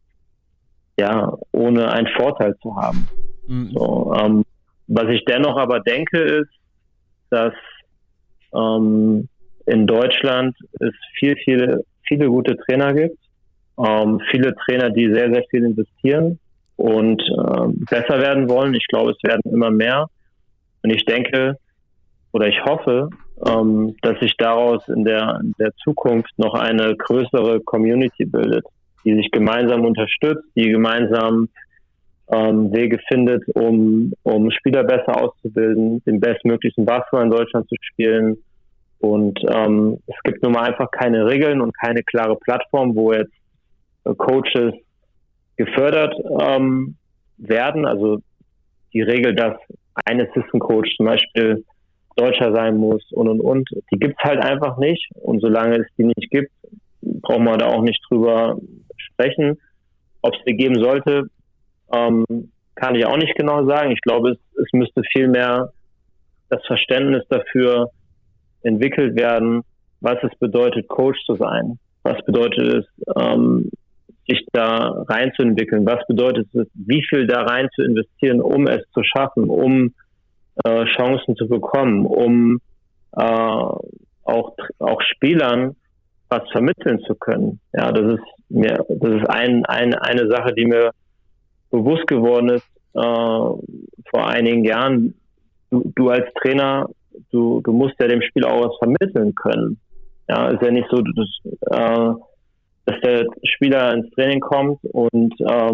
Vorteil zu haben. Mhm. So, was ich dennoch aber denke, ist, dass in Deutschland es viele gute Trainer gibt, viele Trainer, die sehr, sehr viel investieren und besser werden wollen. Ich glaube, es werden immer mehr. Und ich denke oder ich hoffe, dass sich daraus in der Zukunft noch eine größere Community bildet, die sich gemeinsam unterstützt, die gemeinsam Wege findet, um Spieler besser auszubilden, den bestmöglichen Basketball in Deutschland zu spielen. Und es gibt nun mal einfach keine Regeln und keine klare Plattform, wo jetzt Coaches gefördert werden. Also die Regel, dass ein Assistant Coach zum Beispiel Deutscher sein muss und. Die gibt's halt einfach nicht. Und solange es die nicht gibt, brauchen wir da auch nicht drüber sprechen. Ob es die geben sollte, kann ich auch nicht genau sagen. Ich glaube, es müsste viel mehr das Verständnis dafür entwickelt werden, was es bedeutet, Coach zu sein. Was bedeutet es, sich da reinzuentwickeln? Was bedeutet es, wie viel da rein zu investieren, um es zu schaffen, um Chancen zu bekommen, um auch Spielern was vermitteln zu können. Ja, das ist eine Sache, die mir bewusst geworden ist vor einigen Jahren. Du als Trainer, du musst ja dem Spieler auch was vermitteln können. Ja, ist ja nicht so, dass der Spieler ins Training kommt und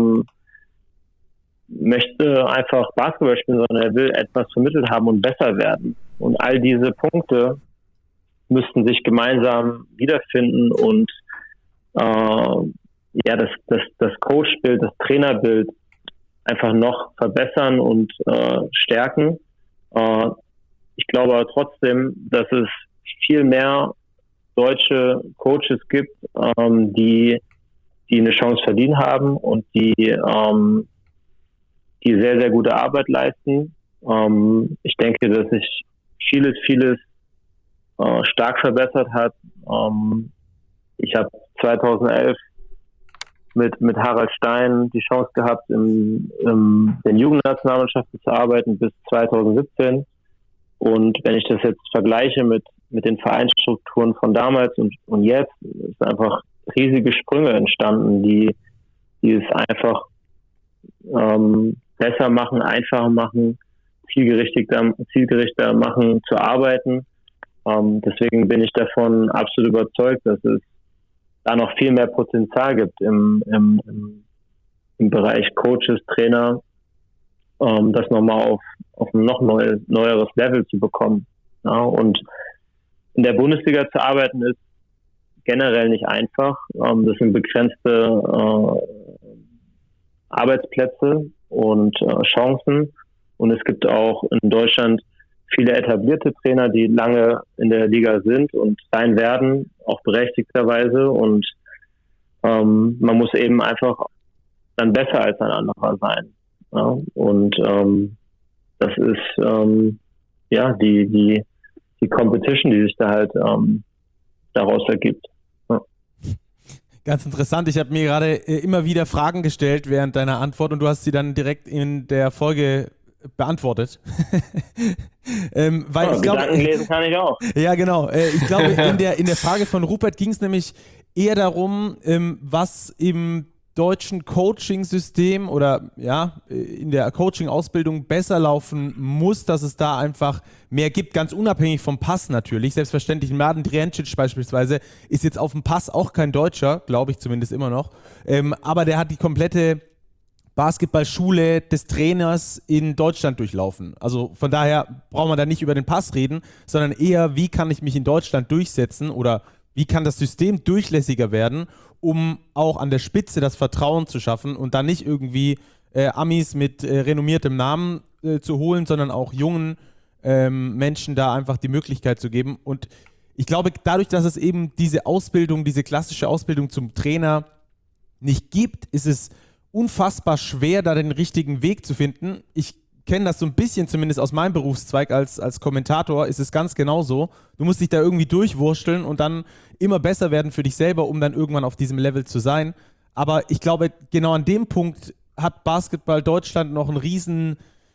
möchte einfach Basketball spielen, sondern er will etwas vermittelt haben und besser werden. Und all diese Punkte müssten sich gemeinsam wiederfinden und das Coachbild, das Trainerbild einfach noch verbessern und stärken. Ich glaube aber trotzdem, dass es viel mehr deutsche Coaches gibt, die eine Chance verdient haben und die sehr, sehr gute Arbeit leisten. Ich denke, dass sich vieles stark verbessert hat. Ich habe 2011 mit Harald Stein die Chance gehabt, in den Jugendnationalmannschaften zu arbeiten bis 2017. Und wenn ich das jetzt vergleiche mit den Vereinsstrukturen von damals und jetzt, ist einfach riesige Sprünge entstanden, die es einfach besser machen, einfacher machen, zielgerichter machen zu arbeiten. Deswegen bin ich davon absolut überzeugt, dass es da noch viel mehr Potenzial gibt im Bereich Coaches, Trainer, das nochmal auf ein noch neueres Level zu bekommen. Ja, und in der Bundesliga zu arbeiten ist generell nicht einfach. Das sind begrenzte Arbeitsplätze und Chancen. Und es gibt auch in Deutschland viele etablierte Trainer, die lange in der Liga sind und sein werden, auch berechtigterweise. Und man muss eben einfach dann besser als ein anderer sein. Ja? Und das ist die Competition, die sich da halt daraus ergibt. Ja. Ganz interessant. Ich habe mir gerade immer wieder Fragen gestellt während deiner Antwort und du hast sie dann direkt in der Folge beantwortet. Weil ich glaube, Gedanken lesen kann ich auch. Ja, genau. Ich glaube, in der Frage von Rupert ging es nämlich eher darum, was im deutschen Coaching-System oder in der Coaching-Ausbildung besser laufen muss, dass es da einfach mehr gibt, ganz unabhängig vom Pass natürlich. Selbstverständlich, Mladen Drijancic beispielsweise ist jetzt auf dem Pass auch kein Deutscher, glaube ich zumindest immer noch, aber der hat die komplette Basketballschule des Trainers in Deutschland durchlaufen. Also von daher braucht man da nicht über den Pass reden, sondern eher, wie kann ich mich in Deutschland durchsetzen oder wie kann das System durchlässiger werden, um auch an der Spitze das Vertrauen zu schaffen und da nicht irgendwie Amis mit renommiertem Namen zu holen, sondern auch jungen Menschen da einfach die Möglichkeit zu geben. Und ich glaube, dadurch, dass es eben diese Ausbildung, diese klassische Ausbildung zum Trainer nicht gibt, ist es unfassbar schwer, da den richtigen Weg zu finden. Ich kenne das so ein bisschen, zumindest aus meinem Berufszweig als Kommentator, ist es ganz genauso. Du musst dich da irgendwie durchwursteln und dann immer besser werden für dich selber, um dann irgendwann auf diesem Level zu sein. Aber ich glaube, genau an dem Punkt hat Basketball Deutschland noch einen riesen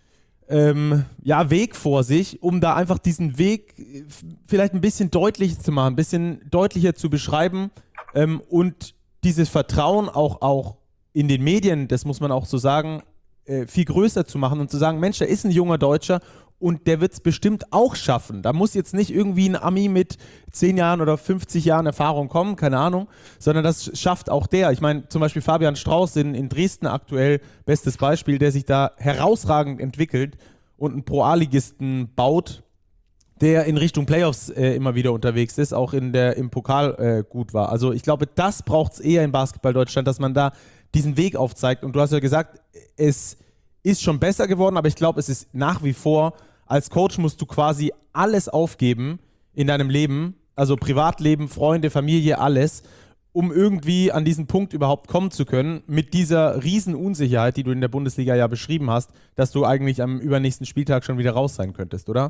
Weg vor sich, um da einfach diesen Weg vielleicht ein bisschen deutlicher zu machen, ein bisschen deutlicher zu beschreiben und dieses Vertrauen auch in den Medien, das muss man auch so sagen, viel größer zu machen und zu sagen, Mensch, da ist ein junger Deutscher und der wird es bestimmt auch schaffen. Da muss jetzt nicht irgendwie ein Ami mit 10 Jahren oder 50 Jahren Erfahrung kommen, keine Ahnung, sondern das schafft auch der. Ich meine, zum Beispiel Fabian Strauß in Dresden aktuell, bestes Beispiel, der sich da herausragend entwickelt und einen Pro-A-Ligisten baut, der in Richtung Playoffs immer wieder unterwegs ist, auch im Pokal gut war. Also ich glaube, das braucht es eher in Basketball Deutschland, dass man da diesen Weg aufzeigt. Und du hast ja gesagt, es ist schon besser geworden, aber ich glaube, es ist nach wie vor, als Coach musst du quasi alles aufgeben in deinem Leben, also Privatleben, Freunde, Familie, alles, um irgendwie an diesen Punkt überhaupt kommen zu können, mit dieser riesen Unsicherheit, die du in der Bundesliga ja beschrieben hast, dass du eigentlich am übernächsten Spieltag schon wieder raus sein könntest, oder?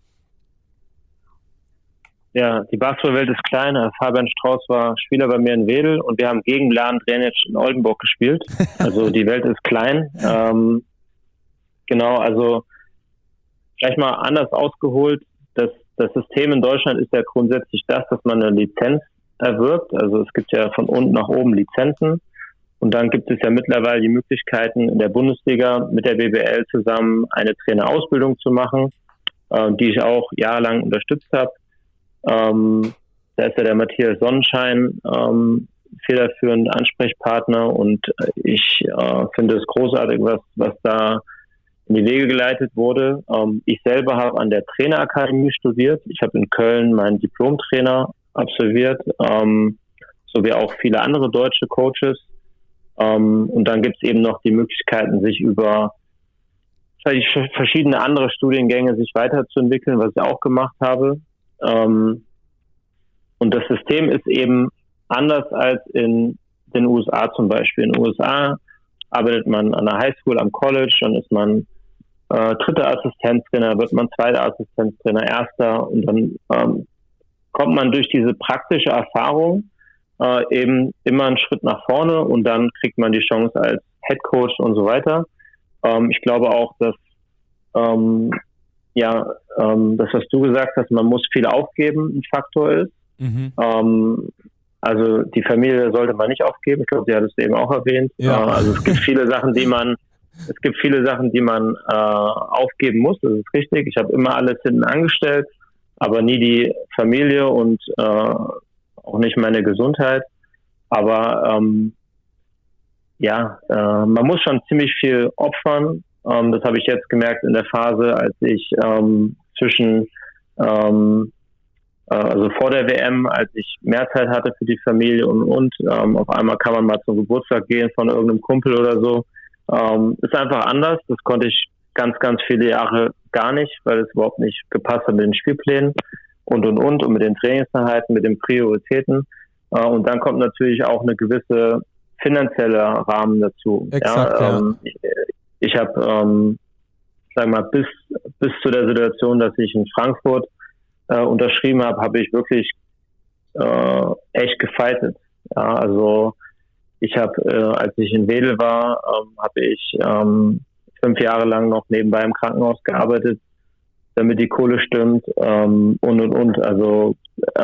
Ja, die Basketballwelt ist klein. Fabian Strauß war Spieler bei mir in Wedel und wir haben gegen Lahn Drenic in Oldenburg gespielt. Also die Welt ist klein. Genau, also vielleicht mal anders ausgeholt. Das System in Deutschland ist ja grundsätzlich das, dass man eine Lizenz erwirbt. Also es gibt ja von unten nach oben Lizenzen. Und dann gibt es ja mittlerweile die Möglichkeiten in der Bundesliga mit der BBL zusammen eine Trainerausbildung zu machen, die ich auch jahrelang unterstützt habe. Da ist ja der Matthias Sonnenschein federführend Ansprechpartner und ich finde es großartig, was da in die Wege geleitet wurde. Ich selber habe an der Trainerakademie studiert. Ich habe in Köln meinen Diplom-Trainer absolviert, sowie auch viele andere deutsche Coaches. Und dann gibt es eben noch die Möglichkeiten, sich über verschiedene andere Studiengänge sich weiterzuentwickeln, was ich auch gemacht habe. Und das System ist eben anders als in den USA zum Beispiel. In den USA arbeitet man an der Highschool, am College, dann ist man dritter Assistenztrainer, wird man zweiter Assistenztrainer, erster und dann kommt man durch diese praktische Erfahrung eben immer einen Schritt nach vorne und dann kriegt man die Chance als Headcoach und so weiter. Ich glaube auch, dass das, was du gesagt hast, man muss viel aufgeben, ein Faktor ist. Mhm. Also die Familie sollte man nicht aufgeben. Ich glaube, sie hat es eben auch erwähnt. Ja. Also es gibt viele Sachen, die man aufgeben muss. Das ist richtig. Ich habe immer alles hinten angestellt, aber nie die Familie und auch nicht meine Gesundheit. Aber man muss schon ziemlich viel opfern. Das habe ich jetzt gemerkt in der Phase, als ich also vor der WM, als ich mehr Zeit hatte für die Familie und auf einmal kann man mal zum Geburtstag gehen von irgendeinem Kumpel oder so. Ist einfach anders. Das konnte ich ganz, ganz viele Jahre gar nicht, weil es überhaupt nicht gepasst hat mit den Spielplänen und mit den Trainingseinheiten, mit den Prioritäten. Und dann kommt natürlich auch eine gewisse finanzielle Rahmen dazu. Exakt, ja. Ich habe, bis zu der Situation, dass ich in Frankfurt unterschrieben habe ich wirklich echt gefeitet. Ja, also ich habe, als ich in Wedel war, habe ich 5 Jahre lang noch nebenbei im Krankenhaus gearbeitet, damit die Kohle stimmt und. Also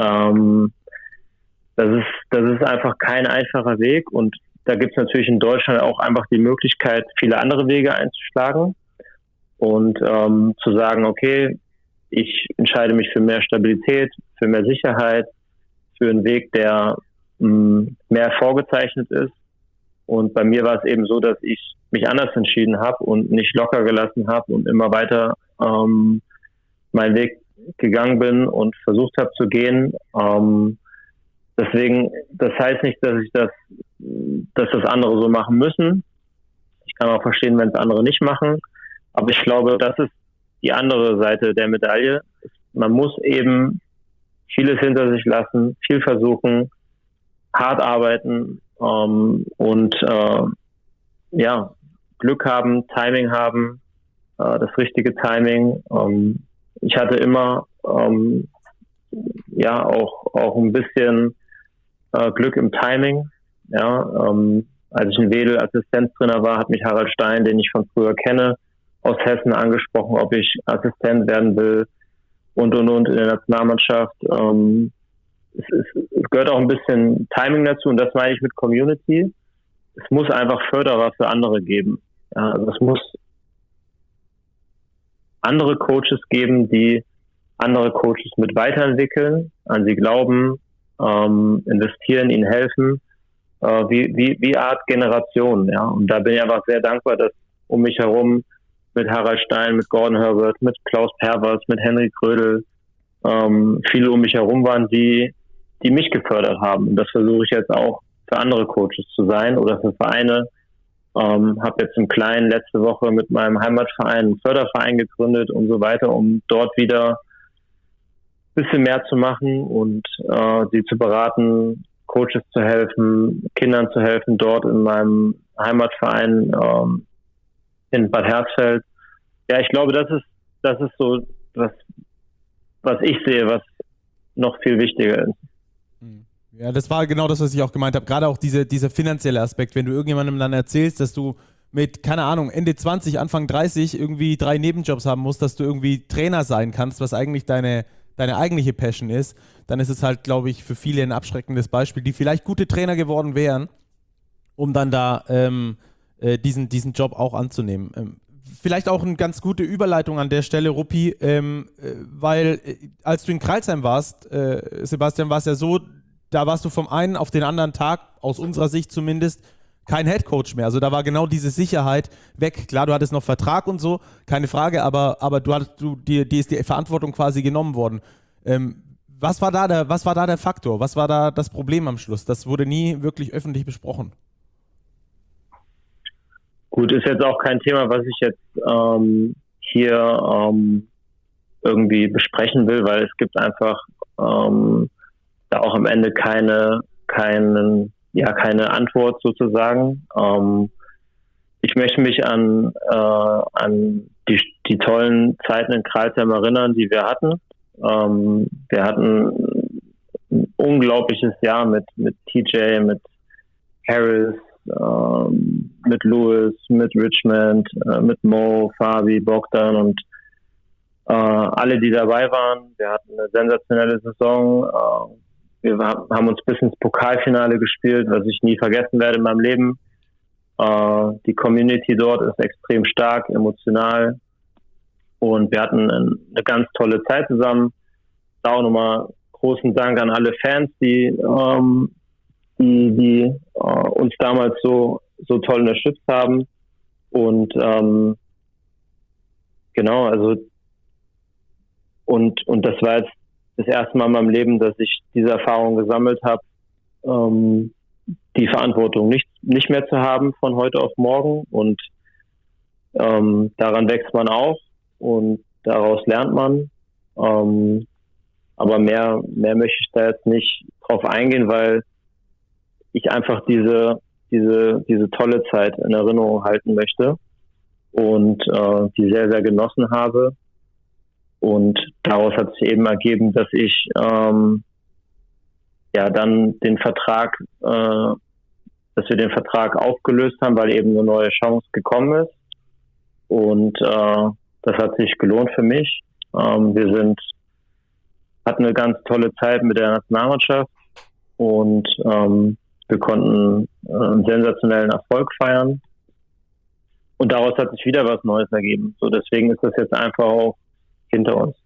das ist einfach kein einfacher Weg und da gibt es natürlich in Deutschland auch einfach die Möglichkeit, viele andere Wege einzuschlagen und zu sagen, okay, ich entscheide mich für mehr Stabilität, für mehr Sicherheit, für einen Weg, der mehr vorgezeichnet ist. Und bei mir war es eben so, dass ich mich anders entschieden habe und nicht locker gelassen habe und immer weiter meinen Weg gegangen bin und versucht habe zu gehen. Deswegen, das heißt nicht, dass das andere so machen müssen. Ich kann auch verstehen, wenn es andere nicht machen. Aber ich glaube, das ist die andere Seite der Medaille. Man muss eben vieles hinter sich lassen, viel versuchen, hart arbeiten und Glück haben, Timing haben, das richtige Timing. Ich hatte immer auch ein bisschen Glück im Timing. Ja, als ich in Wedel Assistenztrainer war, hat mich Harald Stein, den ich von früher kenne, aus Hessen angesprochen, ob ich Assistent werden will und in der Nationalmannschaft. Es gehört auch ein bisschen Timing dazu und das meine ich mit Community. Es muss einfach Förderer für andere geben. Ja, also es muss andere Coaches geben, die andere Coaches mit weiterentwickeln, an sie glauben, investieren, ihnen helfen, wie Art Generation, ja. Und da bin ich einfach sehr dankbar, dass um mich herum mit Harald Stein, mit Gordon Herbert, mit Klaus Pervers, mit Henry Krödel, viele um mich herum waren, die mich gefördert haben. Und das versuche ich jetzt auch für andere Coaches zu sein oder für Vereine. Habe jetzt im Kleinen letzte Woche mit meinem Heimatverein einen Förderverein gegründet und so weiter, um dort wieder ein bisschen mehr zu machen und sie zu beraten, Coaches zu helfen, Kindern zu helfen, dort in meinem Heimatverein in Bad Hersfeld. Ja, ich glaube, das ist so was ich sehe, was noch viel wichtiger ist. Ja, das war genau das, was ich auch gemeint habe. Gerade auch dieser finanzielle Aspekt, wenn du irgendjemandem dann erzählst, dass du mit, keine Ahnung, Ende 20, Anfang 30 irgendwie 3 Nebenjobs haben musst, dass du irgendwie Trainer sein kannst, was eigentlich deine eigentliche Passion ist, dann ist es halt, glaube ich, für viele ein abschreckendes Beispiel, die vielleicht gute Trainer geworden wären, um dann da diesen Job auch anzunehmen. Vielleicht auch eine ganz gute Überleitung an der Stelle, Ruppi, weil als du in Crailsheim warst, Sebastian, war es ja so, da warst du vom einen auf den anderen Tag, aus unserer Sicht zumindest, kein Headcoach mehr. Also da war genau diese Sicherheit weg. Klar, du hattest noch Vertrag und so, keine Frage, aber dir ist die Verantwortung quasi genommen worden. Was war da der Faktor? Was war da das Problem am Schluss? Das wurde nie wirklich öffentlich besprochen. Gut, ist jetzt auch kein Thema, was ich jetzt hier irgendwie besprechen will, weil es gibt einfach da auch am Ende keine Antwort sozusagen. Ich möchte mich an die tollen Zeiten in Crailsheim erinnern, die wir hatten. Wir hatten ein unglaubliches Jahr mit TJ, mit Harris, mit Lewis, mit Richmond, mit Mo, Fabi, Bogdan und alle, die dabei waren. Wir hatten eine sensationelle Saison. Wir haben uns bis ins Pokalfinale gespielt, was ich nie vergessen werde in meinem Leben. Die Community dort ist extrem stark, emotional. Und wir hatten eine ganz tolle Zeit zusammen. Da auch nochmal großen Dank an alle Fans, die uns damals so toll unterstützt haben. Und genau, also und das war jetzt das erste Mal in meinem Leben, dass ich diese Erfahrung gesammelt habe, die Verantwortung nicht mehr zu haben von heute auf morgen. Und daran wächst man auch und daraus lernt man. Aber mehr möchte ich da jetzt nicht drauf eingehen, weil ich einfach diese tolle Zeit in Erinnerung halten möchte und die sehr, sehr genossen habe. Und daraus hat sich eben ergeben, dass ich dann den Vertrag, dass wir den Vertrag aufgelöst haben, weil eben eine neue Chance gekommen ist. Und das hat sich gelohnt für mich. Wir hatten eine ganz tolle Zeit mit der Nationalmannschaft und wir konnten einen sensationellen Erfolg feiern. Und daraus hat sich wieder was Neues ergeben. So, deswegen ist das jetzt einfach auch hinter uns.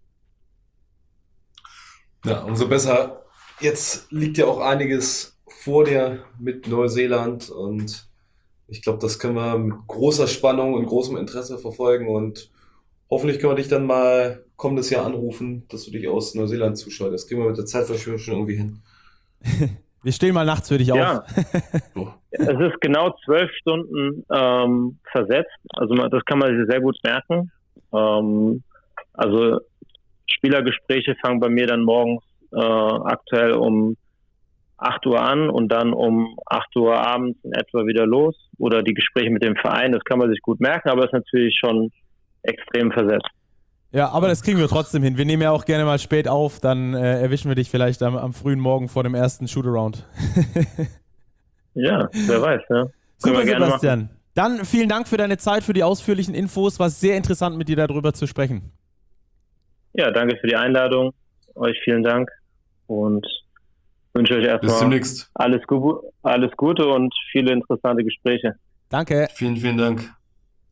Ja, umso besser. Jetzt liegt ja auch einiges vor dir mit Neuseeland und ich glaube, das können wir mit großer Spannung und großem Interesse verfolgen und hoffentlich können wir dich dann mal kommendes Jahr anrufen, dass du dich aus Neuseeland zuschaltest. Das kriegen wir mit der Zeitverschiebung schon irgendwie hin. Wir stehen mal nachts für dich auf. Es ist genau 12 Stunden versetzt. Also das kann man sich sehr gut merken. Also Spielergespräche fangen bei mir dann morgens aktuell um 8 Uhr an und dann um 8 Uhr abends in etwa wieder los. Oder die Gespräche mit dem Verein, das kann man sich gut merken, aber ist natürlich schon extrem versetzt. Ja, aber das kriegen wir trotzdem hin. Wir nehmen ja auch gerne mal spät auf, dann erwischen wir dich vielleicht am frühen Morgen vor dem ersten Shootaround. Ja, wer weiß, ja. Super, Sebastian. Dann vielen Dank für deine Zeit, für die ausführlichen Infos. War sehr interessant, mit dir darüber zu sprechen. Ja, danke für die Einladung. Euch vielen Dank und wünsche euch erstmal alles Gute und viele interessante Gespräche. Danke. Vielen, vielen Dank.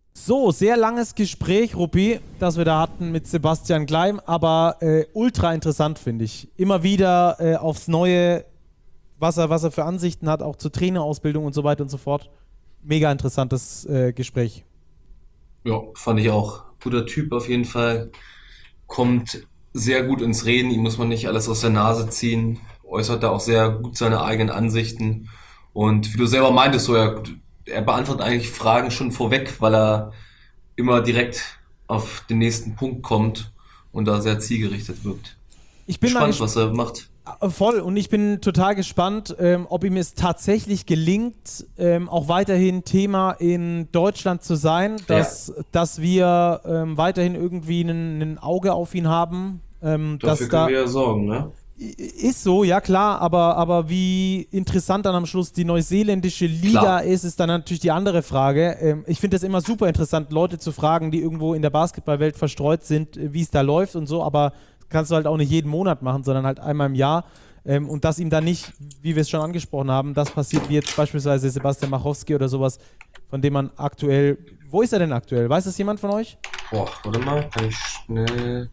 So, sehr langes Gespräch, Ruppi, das wir da hatten mit Sebastian Gleim, aber ultra interessant, finde ich. Immer wieder aufs Neue, was er für Ansichten hat, auch zur Trainerausbildung und so weiter und so fort. Mega interessantes Gespräch. Ja, fand ich auch. Guter Typ auf jeden Fall. Kommt sehr gut ins Reden, ihm muss man nicht alles aus der Nase ziehen. Äußert da auch sehr gut seine eigenen Ansichten. Und wie du selber meintest, so er beantwortet eigentlich Fragen schon vorweg, weil er immer direkt auf den nächsten Punkt kommt und da sehr zielgerichtet wirkt. Ich bin gespannt, was er macht. Voll, und ich bin total gespannt, ob ihm es tatsächlich gelingt, auch weiterhin Thema in Deutschland zu sein, dass wir weiterhin irgendwie ein Auge auf ihn haben. Dafür können wir ja sorgen, ne? Ist so, ja klar, aber wie interessant dann am Schluss die neuseeländische Liga ist dann natürlich die andere Frage. Ich finde es immer super interessant, Leute zu fragen, die irgendwo in der Basketballwelt verstreut sind, wie es da läuft und so, aber kannst du halt auch nicht jeden Monat machen, sondern halt einmal im Jahr. Und dass ihm dann nicht, wie wir es schon angesprochen haben, das passiert wie jetzt beispielsweise Sebastian Machowski oder sowas, von dem man aktuell, wo ist er denn aktuell? Weiß das jemand von euch? Boah, warte mal, kann ich schnell...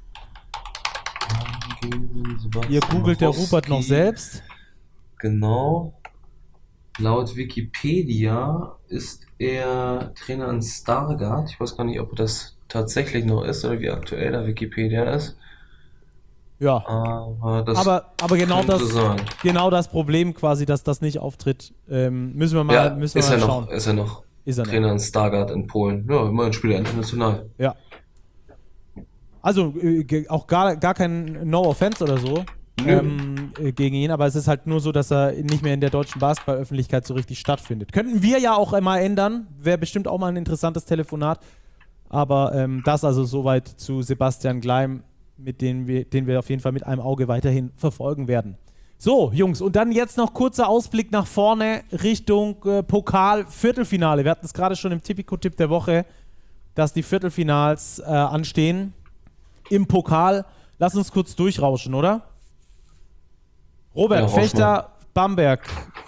Ihr googelt der Rupert noch selbst. Genau. Laut Wikipedia ist er Trainer in Stargard. Ich weiß gar nicht, ob das tatsächlich noch ist oder wie aktuell der Wikipedia ist. Ja. Aber genau das Problem quasi, dass das nicht auftritt, müssen wir mal schauen. Ist er noch Trainer in Stargard in Polen. Ja, immer ein Spieler international. Ja. Also auch gar kein No-Offense oder so gegen ihn, aber es ist halt nur so, dass er nicht mehr in der deutschen Basketballöffentlichkeit so richtig stattfindet. Könnten wir ja auch mal ändern, wäre bestimmt auch mal ein interessantes Telefonat, aber das also soweit zu Sebastian Gleim, den wir auf jeden Fall mit einem Auge weiterhin verfolgen werden. So, Jungs, und dann jetzt noch kurzer Ausblick nach vorne Richtung Pokal-Viertelfinale. Wir hatten es gerade schon im Tipico-Tipp der Woche, dass die Viertelfinals anstehen. Im Pokal. Lass uns kurz durchrauschen, oder? Robert, ja, Fechter, Bamberg.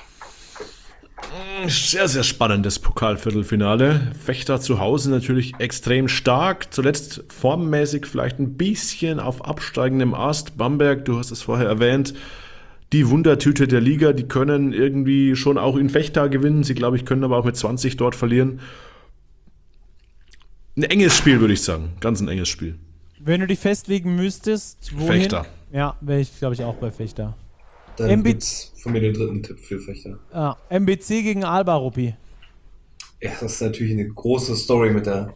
Sehr, sehr spannendes Pokalviertelfinale. Fechter zu Hause natürlich extrem stark. Zuletzt formmäßig vielleicht ein bisschen auf absteigendem Ast. Bamberg, du hast es vorher erwähnt, die Wundertüte der Liga. Die können irgendwie schon auch in Fechter gewinnen. Sie, glaube ich, können aber auch mit 20 dort verlieren. Ein enges Spiel, würde ich sagen. Ganz ein enges Spiel. Wenn du dich festlegen müsstest, wohin? Fechter. Ja, wäre ich, glaube ich, auch bei Fechter. Dann gibt's von mir den dritten Tipp für Fechter. Ah, MBC gegen Alba, Ruppi. Ja, das ist natürlich eine große Story mit der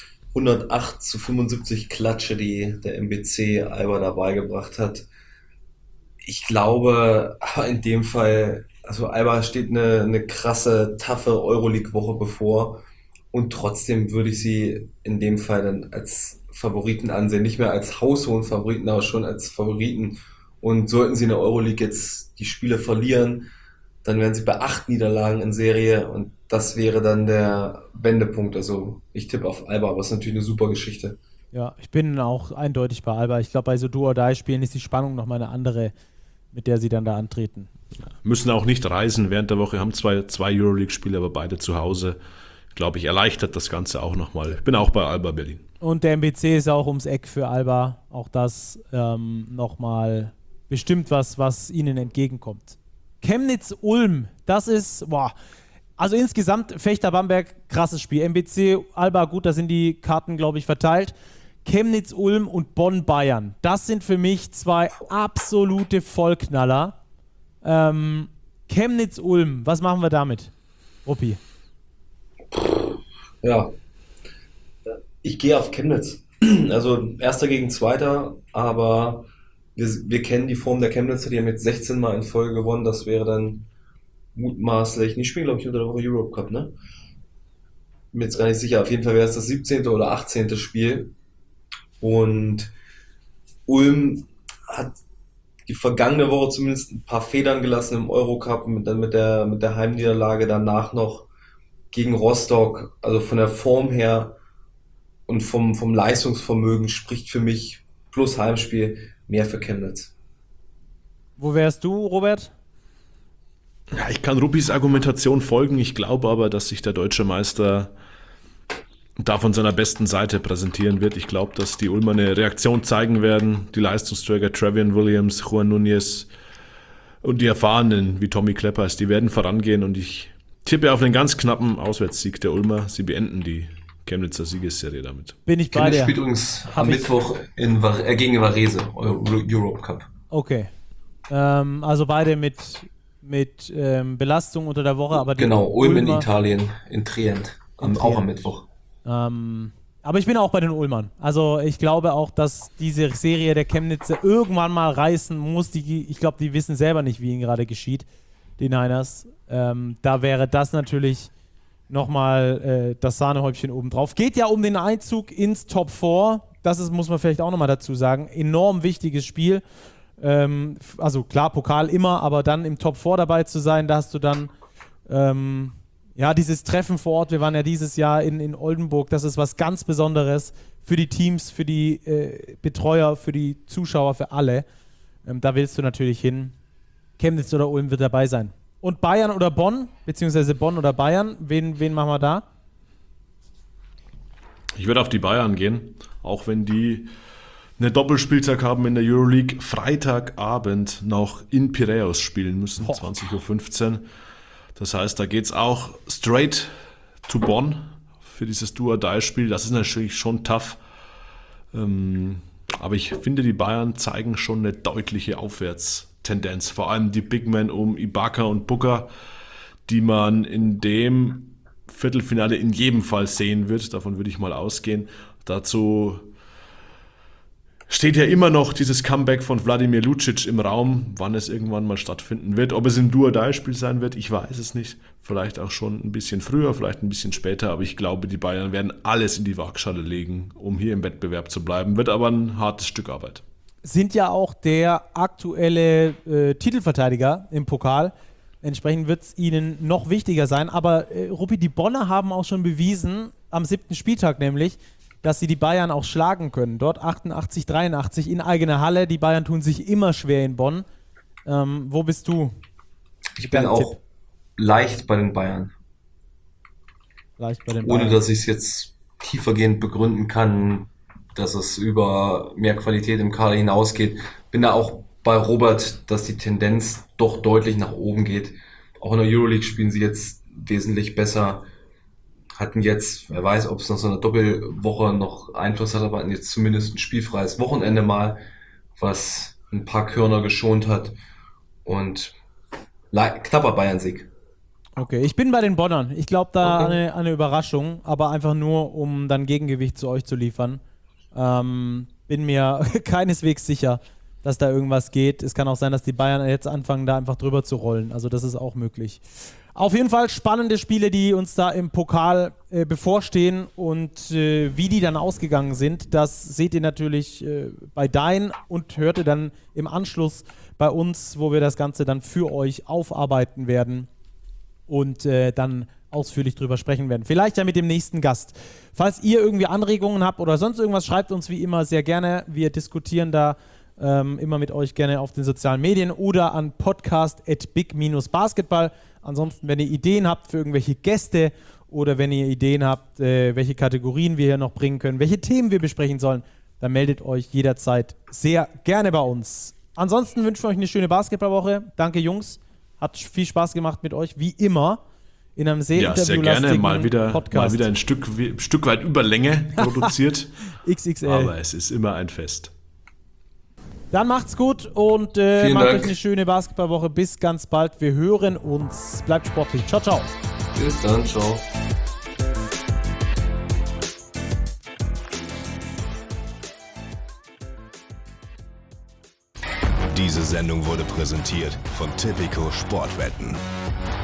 108-75 Klatsche, die der MBC Alba dabei gebracht hat. Ich glaube, in dem Fall, also Alba steht eine krasse, taffe Euroleague-Woche bevor und trotzdem würde ich sie in dem Fall dann als Favoriten ansehen, nicht mehr als haushohen Favoriten, aber schon als Favoriten. Und sollten sie in der Euroleague jetzt die Spiele verlieren, dann wären sie bei 8 Niederlagen in Serie und das wäre dann der Wendepunkt. Also ich tippe auf Alba, aber es ist natürlich eine super Geschichte. Ja, ich bin auch eindeutig bei Alba. Ich glaube, bei so Do-or-Die-Spielen ist die Spannung nochmal eine andere, mit der sie dann da antreten. Ja, müssen auch nicht reisen während der Woche, haben zwei Euroleague-Spiele, aber beide zu Hause. Glaube ich, erleichtert das Ganze auch nochmal. Ich bin auch bei Alba Berlin. Und der MBC ist auch ums Eck für Alba. Auch das nochmal bestimmt was ihnen entgegenkommt. Chemnitz-Ulm, das ist, also insgesamt Fechter-Bamberg, krasses Spiel. MBC, Alba, gut, da sind die Karten, glaube ich, verteilt. Chemnitz-Ulm und Bonn-Bayern, das sind für mich zwei absolute Vollknaller. Chemnitz-Ulm, was machen wir damit, Ruppi? Ja, ich gehe auf Chemnitz. Also Erster gegen Zweiter, aber wir kennen die Form der Chemnitzer, die haben jetzt 16 Mal in Folge gewonnen. Das wäre dann mutmaßlich, die spielen, glaube ich, unter der Woche Europe Cup, ne? Bin mir jetzt gar nicht sicher. Auf jeden Fall wäre es das 17. oder 18. Spiel. Und Ulm hat die vergangene Woche zumindest ein paar Federn gelassen im Eurocup mit der Heimniederlage danach noch gegen Rostock. Also von der Form her und vom Leistungsvermögen spricht für mich plus Heimspiel mehr für Chemnitz. Wo wärst du, Robert? Ja, ich kann Ruppis Argumentation folgen. Ich glaube aber, dass sich der deutsche Meister da von seiner besten Seite präsentieren wird. Ich glaube, dass die Ulmer eine Reaktion zeigen werden. Die Leistungsträger Trevian Williams, Juan Núñez und die Erfahrenen wie Tommy Kleppers, die werden vorangehen und ich tippe auf einen ganz knappen Auswärtssieg der Ulmer. Sie beenden die Chemnitzer Siegesserie damit. Bin ich bei dir. Spielt übrigens am Mittwoch gegen Varese, Europe Cup. Okay. Also beide mit Belastung unter der Woche. Aber genau, Ulm in Italien, in Trient, auch am Mittwoch. Aber ich bin auch bei den Ulmern. Also ich glaube auch, dass diese Serie der Chemnitzer irgendwann mal reißen muss. Ich glaube, die wissen selber nicht, wie ihnen gerade geschieht, die Niners. Da wäre das natürlich nochmal das Sahnehäubchen obendrauf. Geht ja um den Einzug ins Top 4. Das ist, muss man vielleicht auch nochmal dazu sagen, enorm wichtiges Spiel. Also klar, Pokal immer, aber dann im Top 4 dabei zu sein, da hast du dann dieses Treffen vor Ort. Wir waren ja dieses Jahr in Oldenburg. Das ist was ganz Besonderes für die Teams, für die Betreuer, für die Zuschauer, für alle. Da willst du natürlich hin. Chemnitz oder Ulm wird dabei sein. Und Bayern oder Bonn, beziehungsweise Bonn oder Bayern, wen machen wir da? Ich würde auf die Bayern gehen, auch wenn die eine Doppelspieltag haben in der Euroleague. Freitagabend noch in Piräus spielen müssen, 20.15 Uhr. Das heißt, da geht es auch straight to Bonn für dieses Do-or-Die-Spiel. Das ist natürlich schon tough. Aber ich finde, die Bayern zeigen schon eine deutliche Aufwärtstendenz. Vor allem die Big Men um Ibaka und Booker, die man in dem Viertelfinale in jedem Fall sehen wird. Davon würde ich mal ausgehen. Dazu steht ja immer noch dieses Comeback von Wladimir Lucic im Raum, wann es irgendwann mal stattfinden wird. Ob es im Do-or-Die-Spiel sein wird, ich weiß es nicht. Vielleicht auch schon ein bisschen früher, vielleicht ein bisschen später, aber ich glaube, die Bayern werden alles in die Waagschale legen, um hier im Wettbewerb zu bleiben. Wird aber ein hartes Stück Arbeit. Sind ja auch der aktuelle Titelverteidiger im Pokal. Entsprechend wird es ihnen noch wichtiger sein. Aber Ruppi, die Bonner haben auch schon bewiesen, am 7. Spieltag nämlich, dass sie die Bayern auch schlagen können. Dort 88-83 in eigener Halle. Die Bayern tun sich immer schwer in Bonn. Wo bist du? Ich bin auch leicht bei den Bayern. Leicht bei den Bayern. Ohne, dass ich es jetzt tiefergehend begründen kann, dass es über mehr Qualität im Kader hinausgeht. Bin da auch bei Robert, dass die Tendenz doch deutlich nach oben geht. Auch in der Euroleague spielen sie jetzt wesentlich besser. Hatten jetzt, wer weiß, ob es noch so eine Doppelwoche noch Einfluss hat, aber hatten jetzt zumindest ein spielfreies Wochenende mal, was ein paar Körner geschont hat und knapper Bayern-Sieg. Okay, ich bin bei den Bonnern. Ich glaube, da eine Überraschung, aber einfach nur, um dann Gegengewicht zu euch zu liefern. Bin mir keineswegs sicher, dass da irgendwas geht. Es kann auch sein, dass die Bayern jetzt anfangen, da einfach drüber zu rollen. Also das ist auch möglich. Auf jeden Fall spannende Spiele, die uns da im Pokal bevorstehen und wie die dann ausgegangen sind, das seht ihr natürlich bei Dein und hört ihr dann im Anschluss bei uns, wo wir das Ganze dann für euch aufarbeiten werden und dann ausführlich drüber sprechen werden. Vielleicht ja mit dem nächsten Gast. Falls ihr irgendwie Anregungen habt oder sonst irgendwas, schreibt uns wie immer sehr gerne. Wir diskutieren da immer mit euch gerne auf den sozialen Medien oder an podcast@big-basketball. Ansonsten, wenn ihr Ideen habt für irgendwelche Gäste oder wenn ihr Ideen habt, welche Kategorien wir hier noch bringen können, welche Themen wir besprechen sollen, dann meldet euch jederzeit sehr gerne bei uns. Ansonsten wünschen wir euch eine schöne Basketballwoche. Danke, Jungs. Hat viel Spaß gemacht mit euch, wie immer. In einem sehr interviewlastigen Podcast. Mal wieder ein Stück weit über Länge produziert. XXL. Aber es ist immer ein Fest. Dann macht's gut und macht euch eine schöne Basketballwoche. Bis ganz bald. Wir hören uns. Bleibt sportlich. Ciao, ciao. Bis dann. Ciao. Diese Sendung wurde präsentiert von Tipico Sportwetten.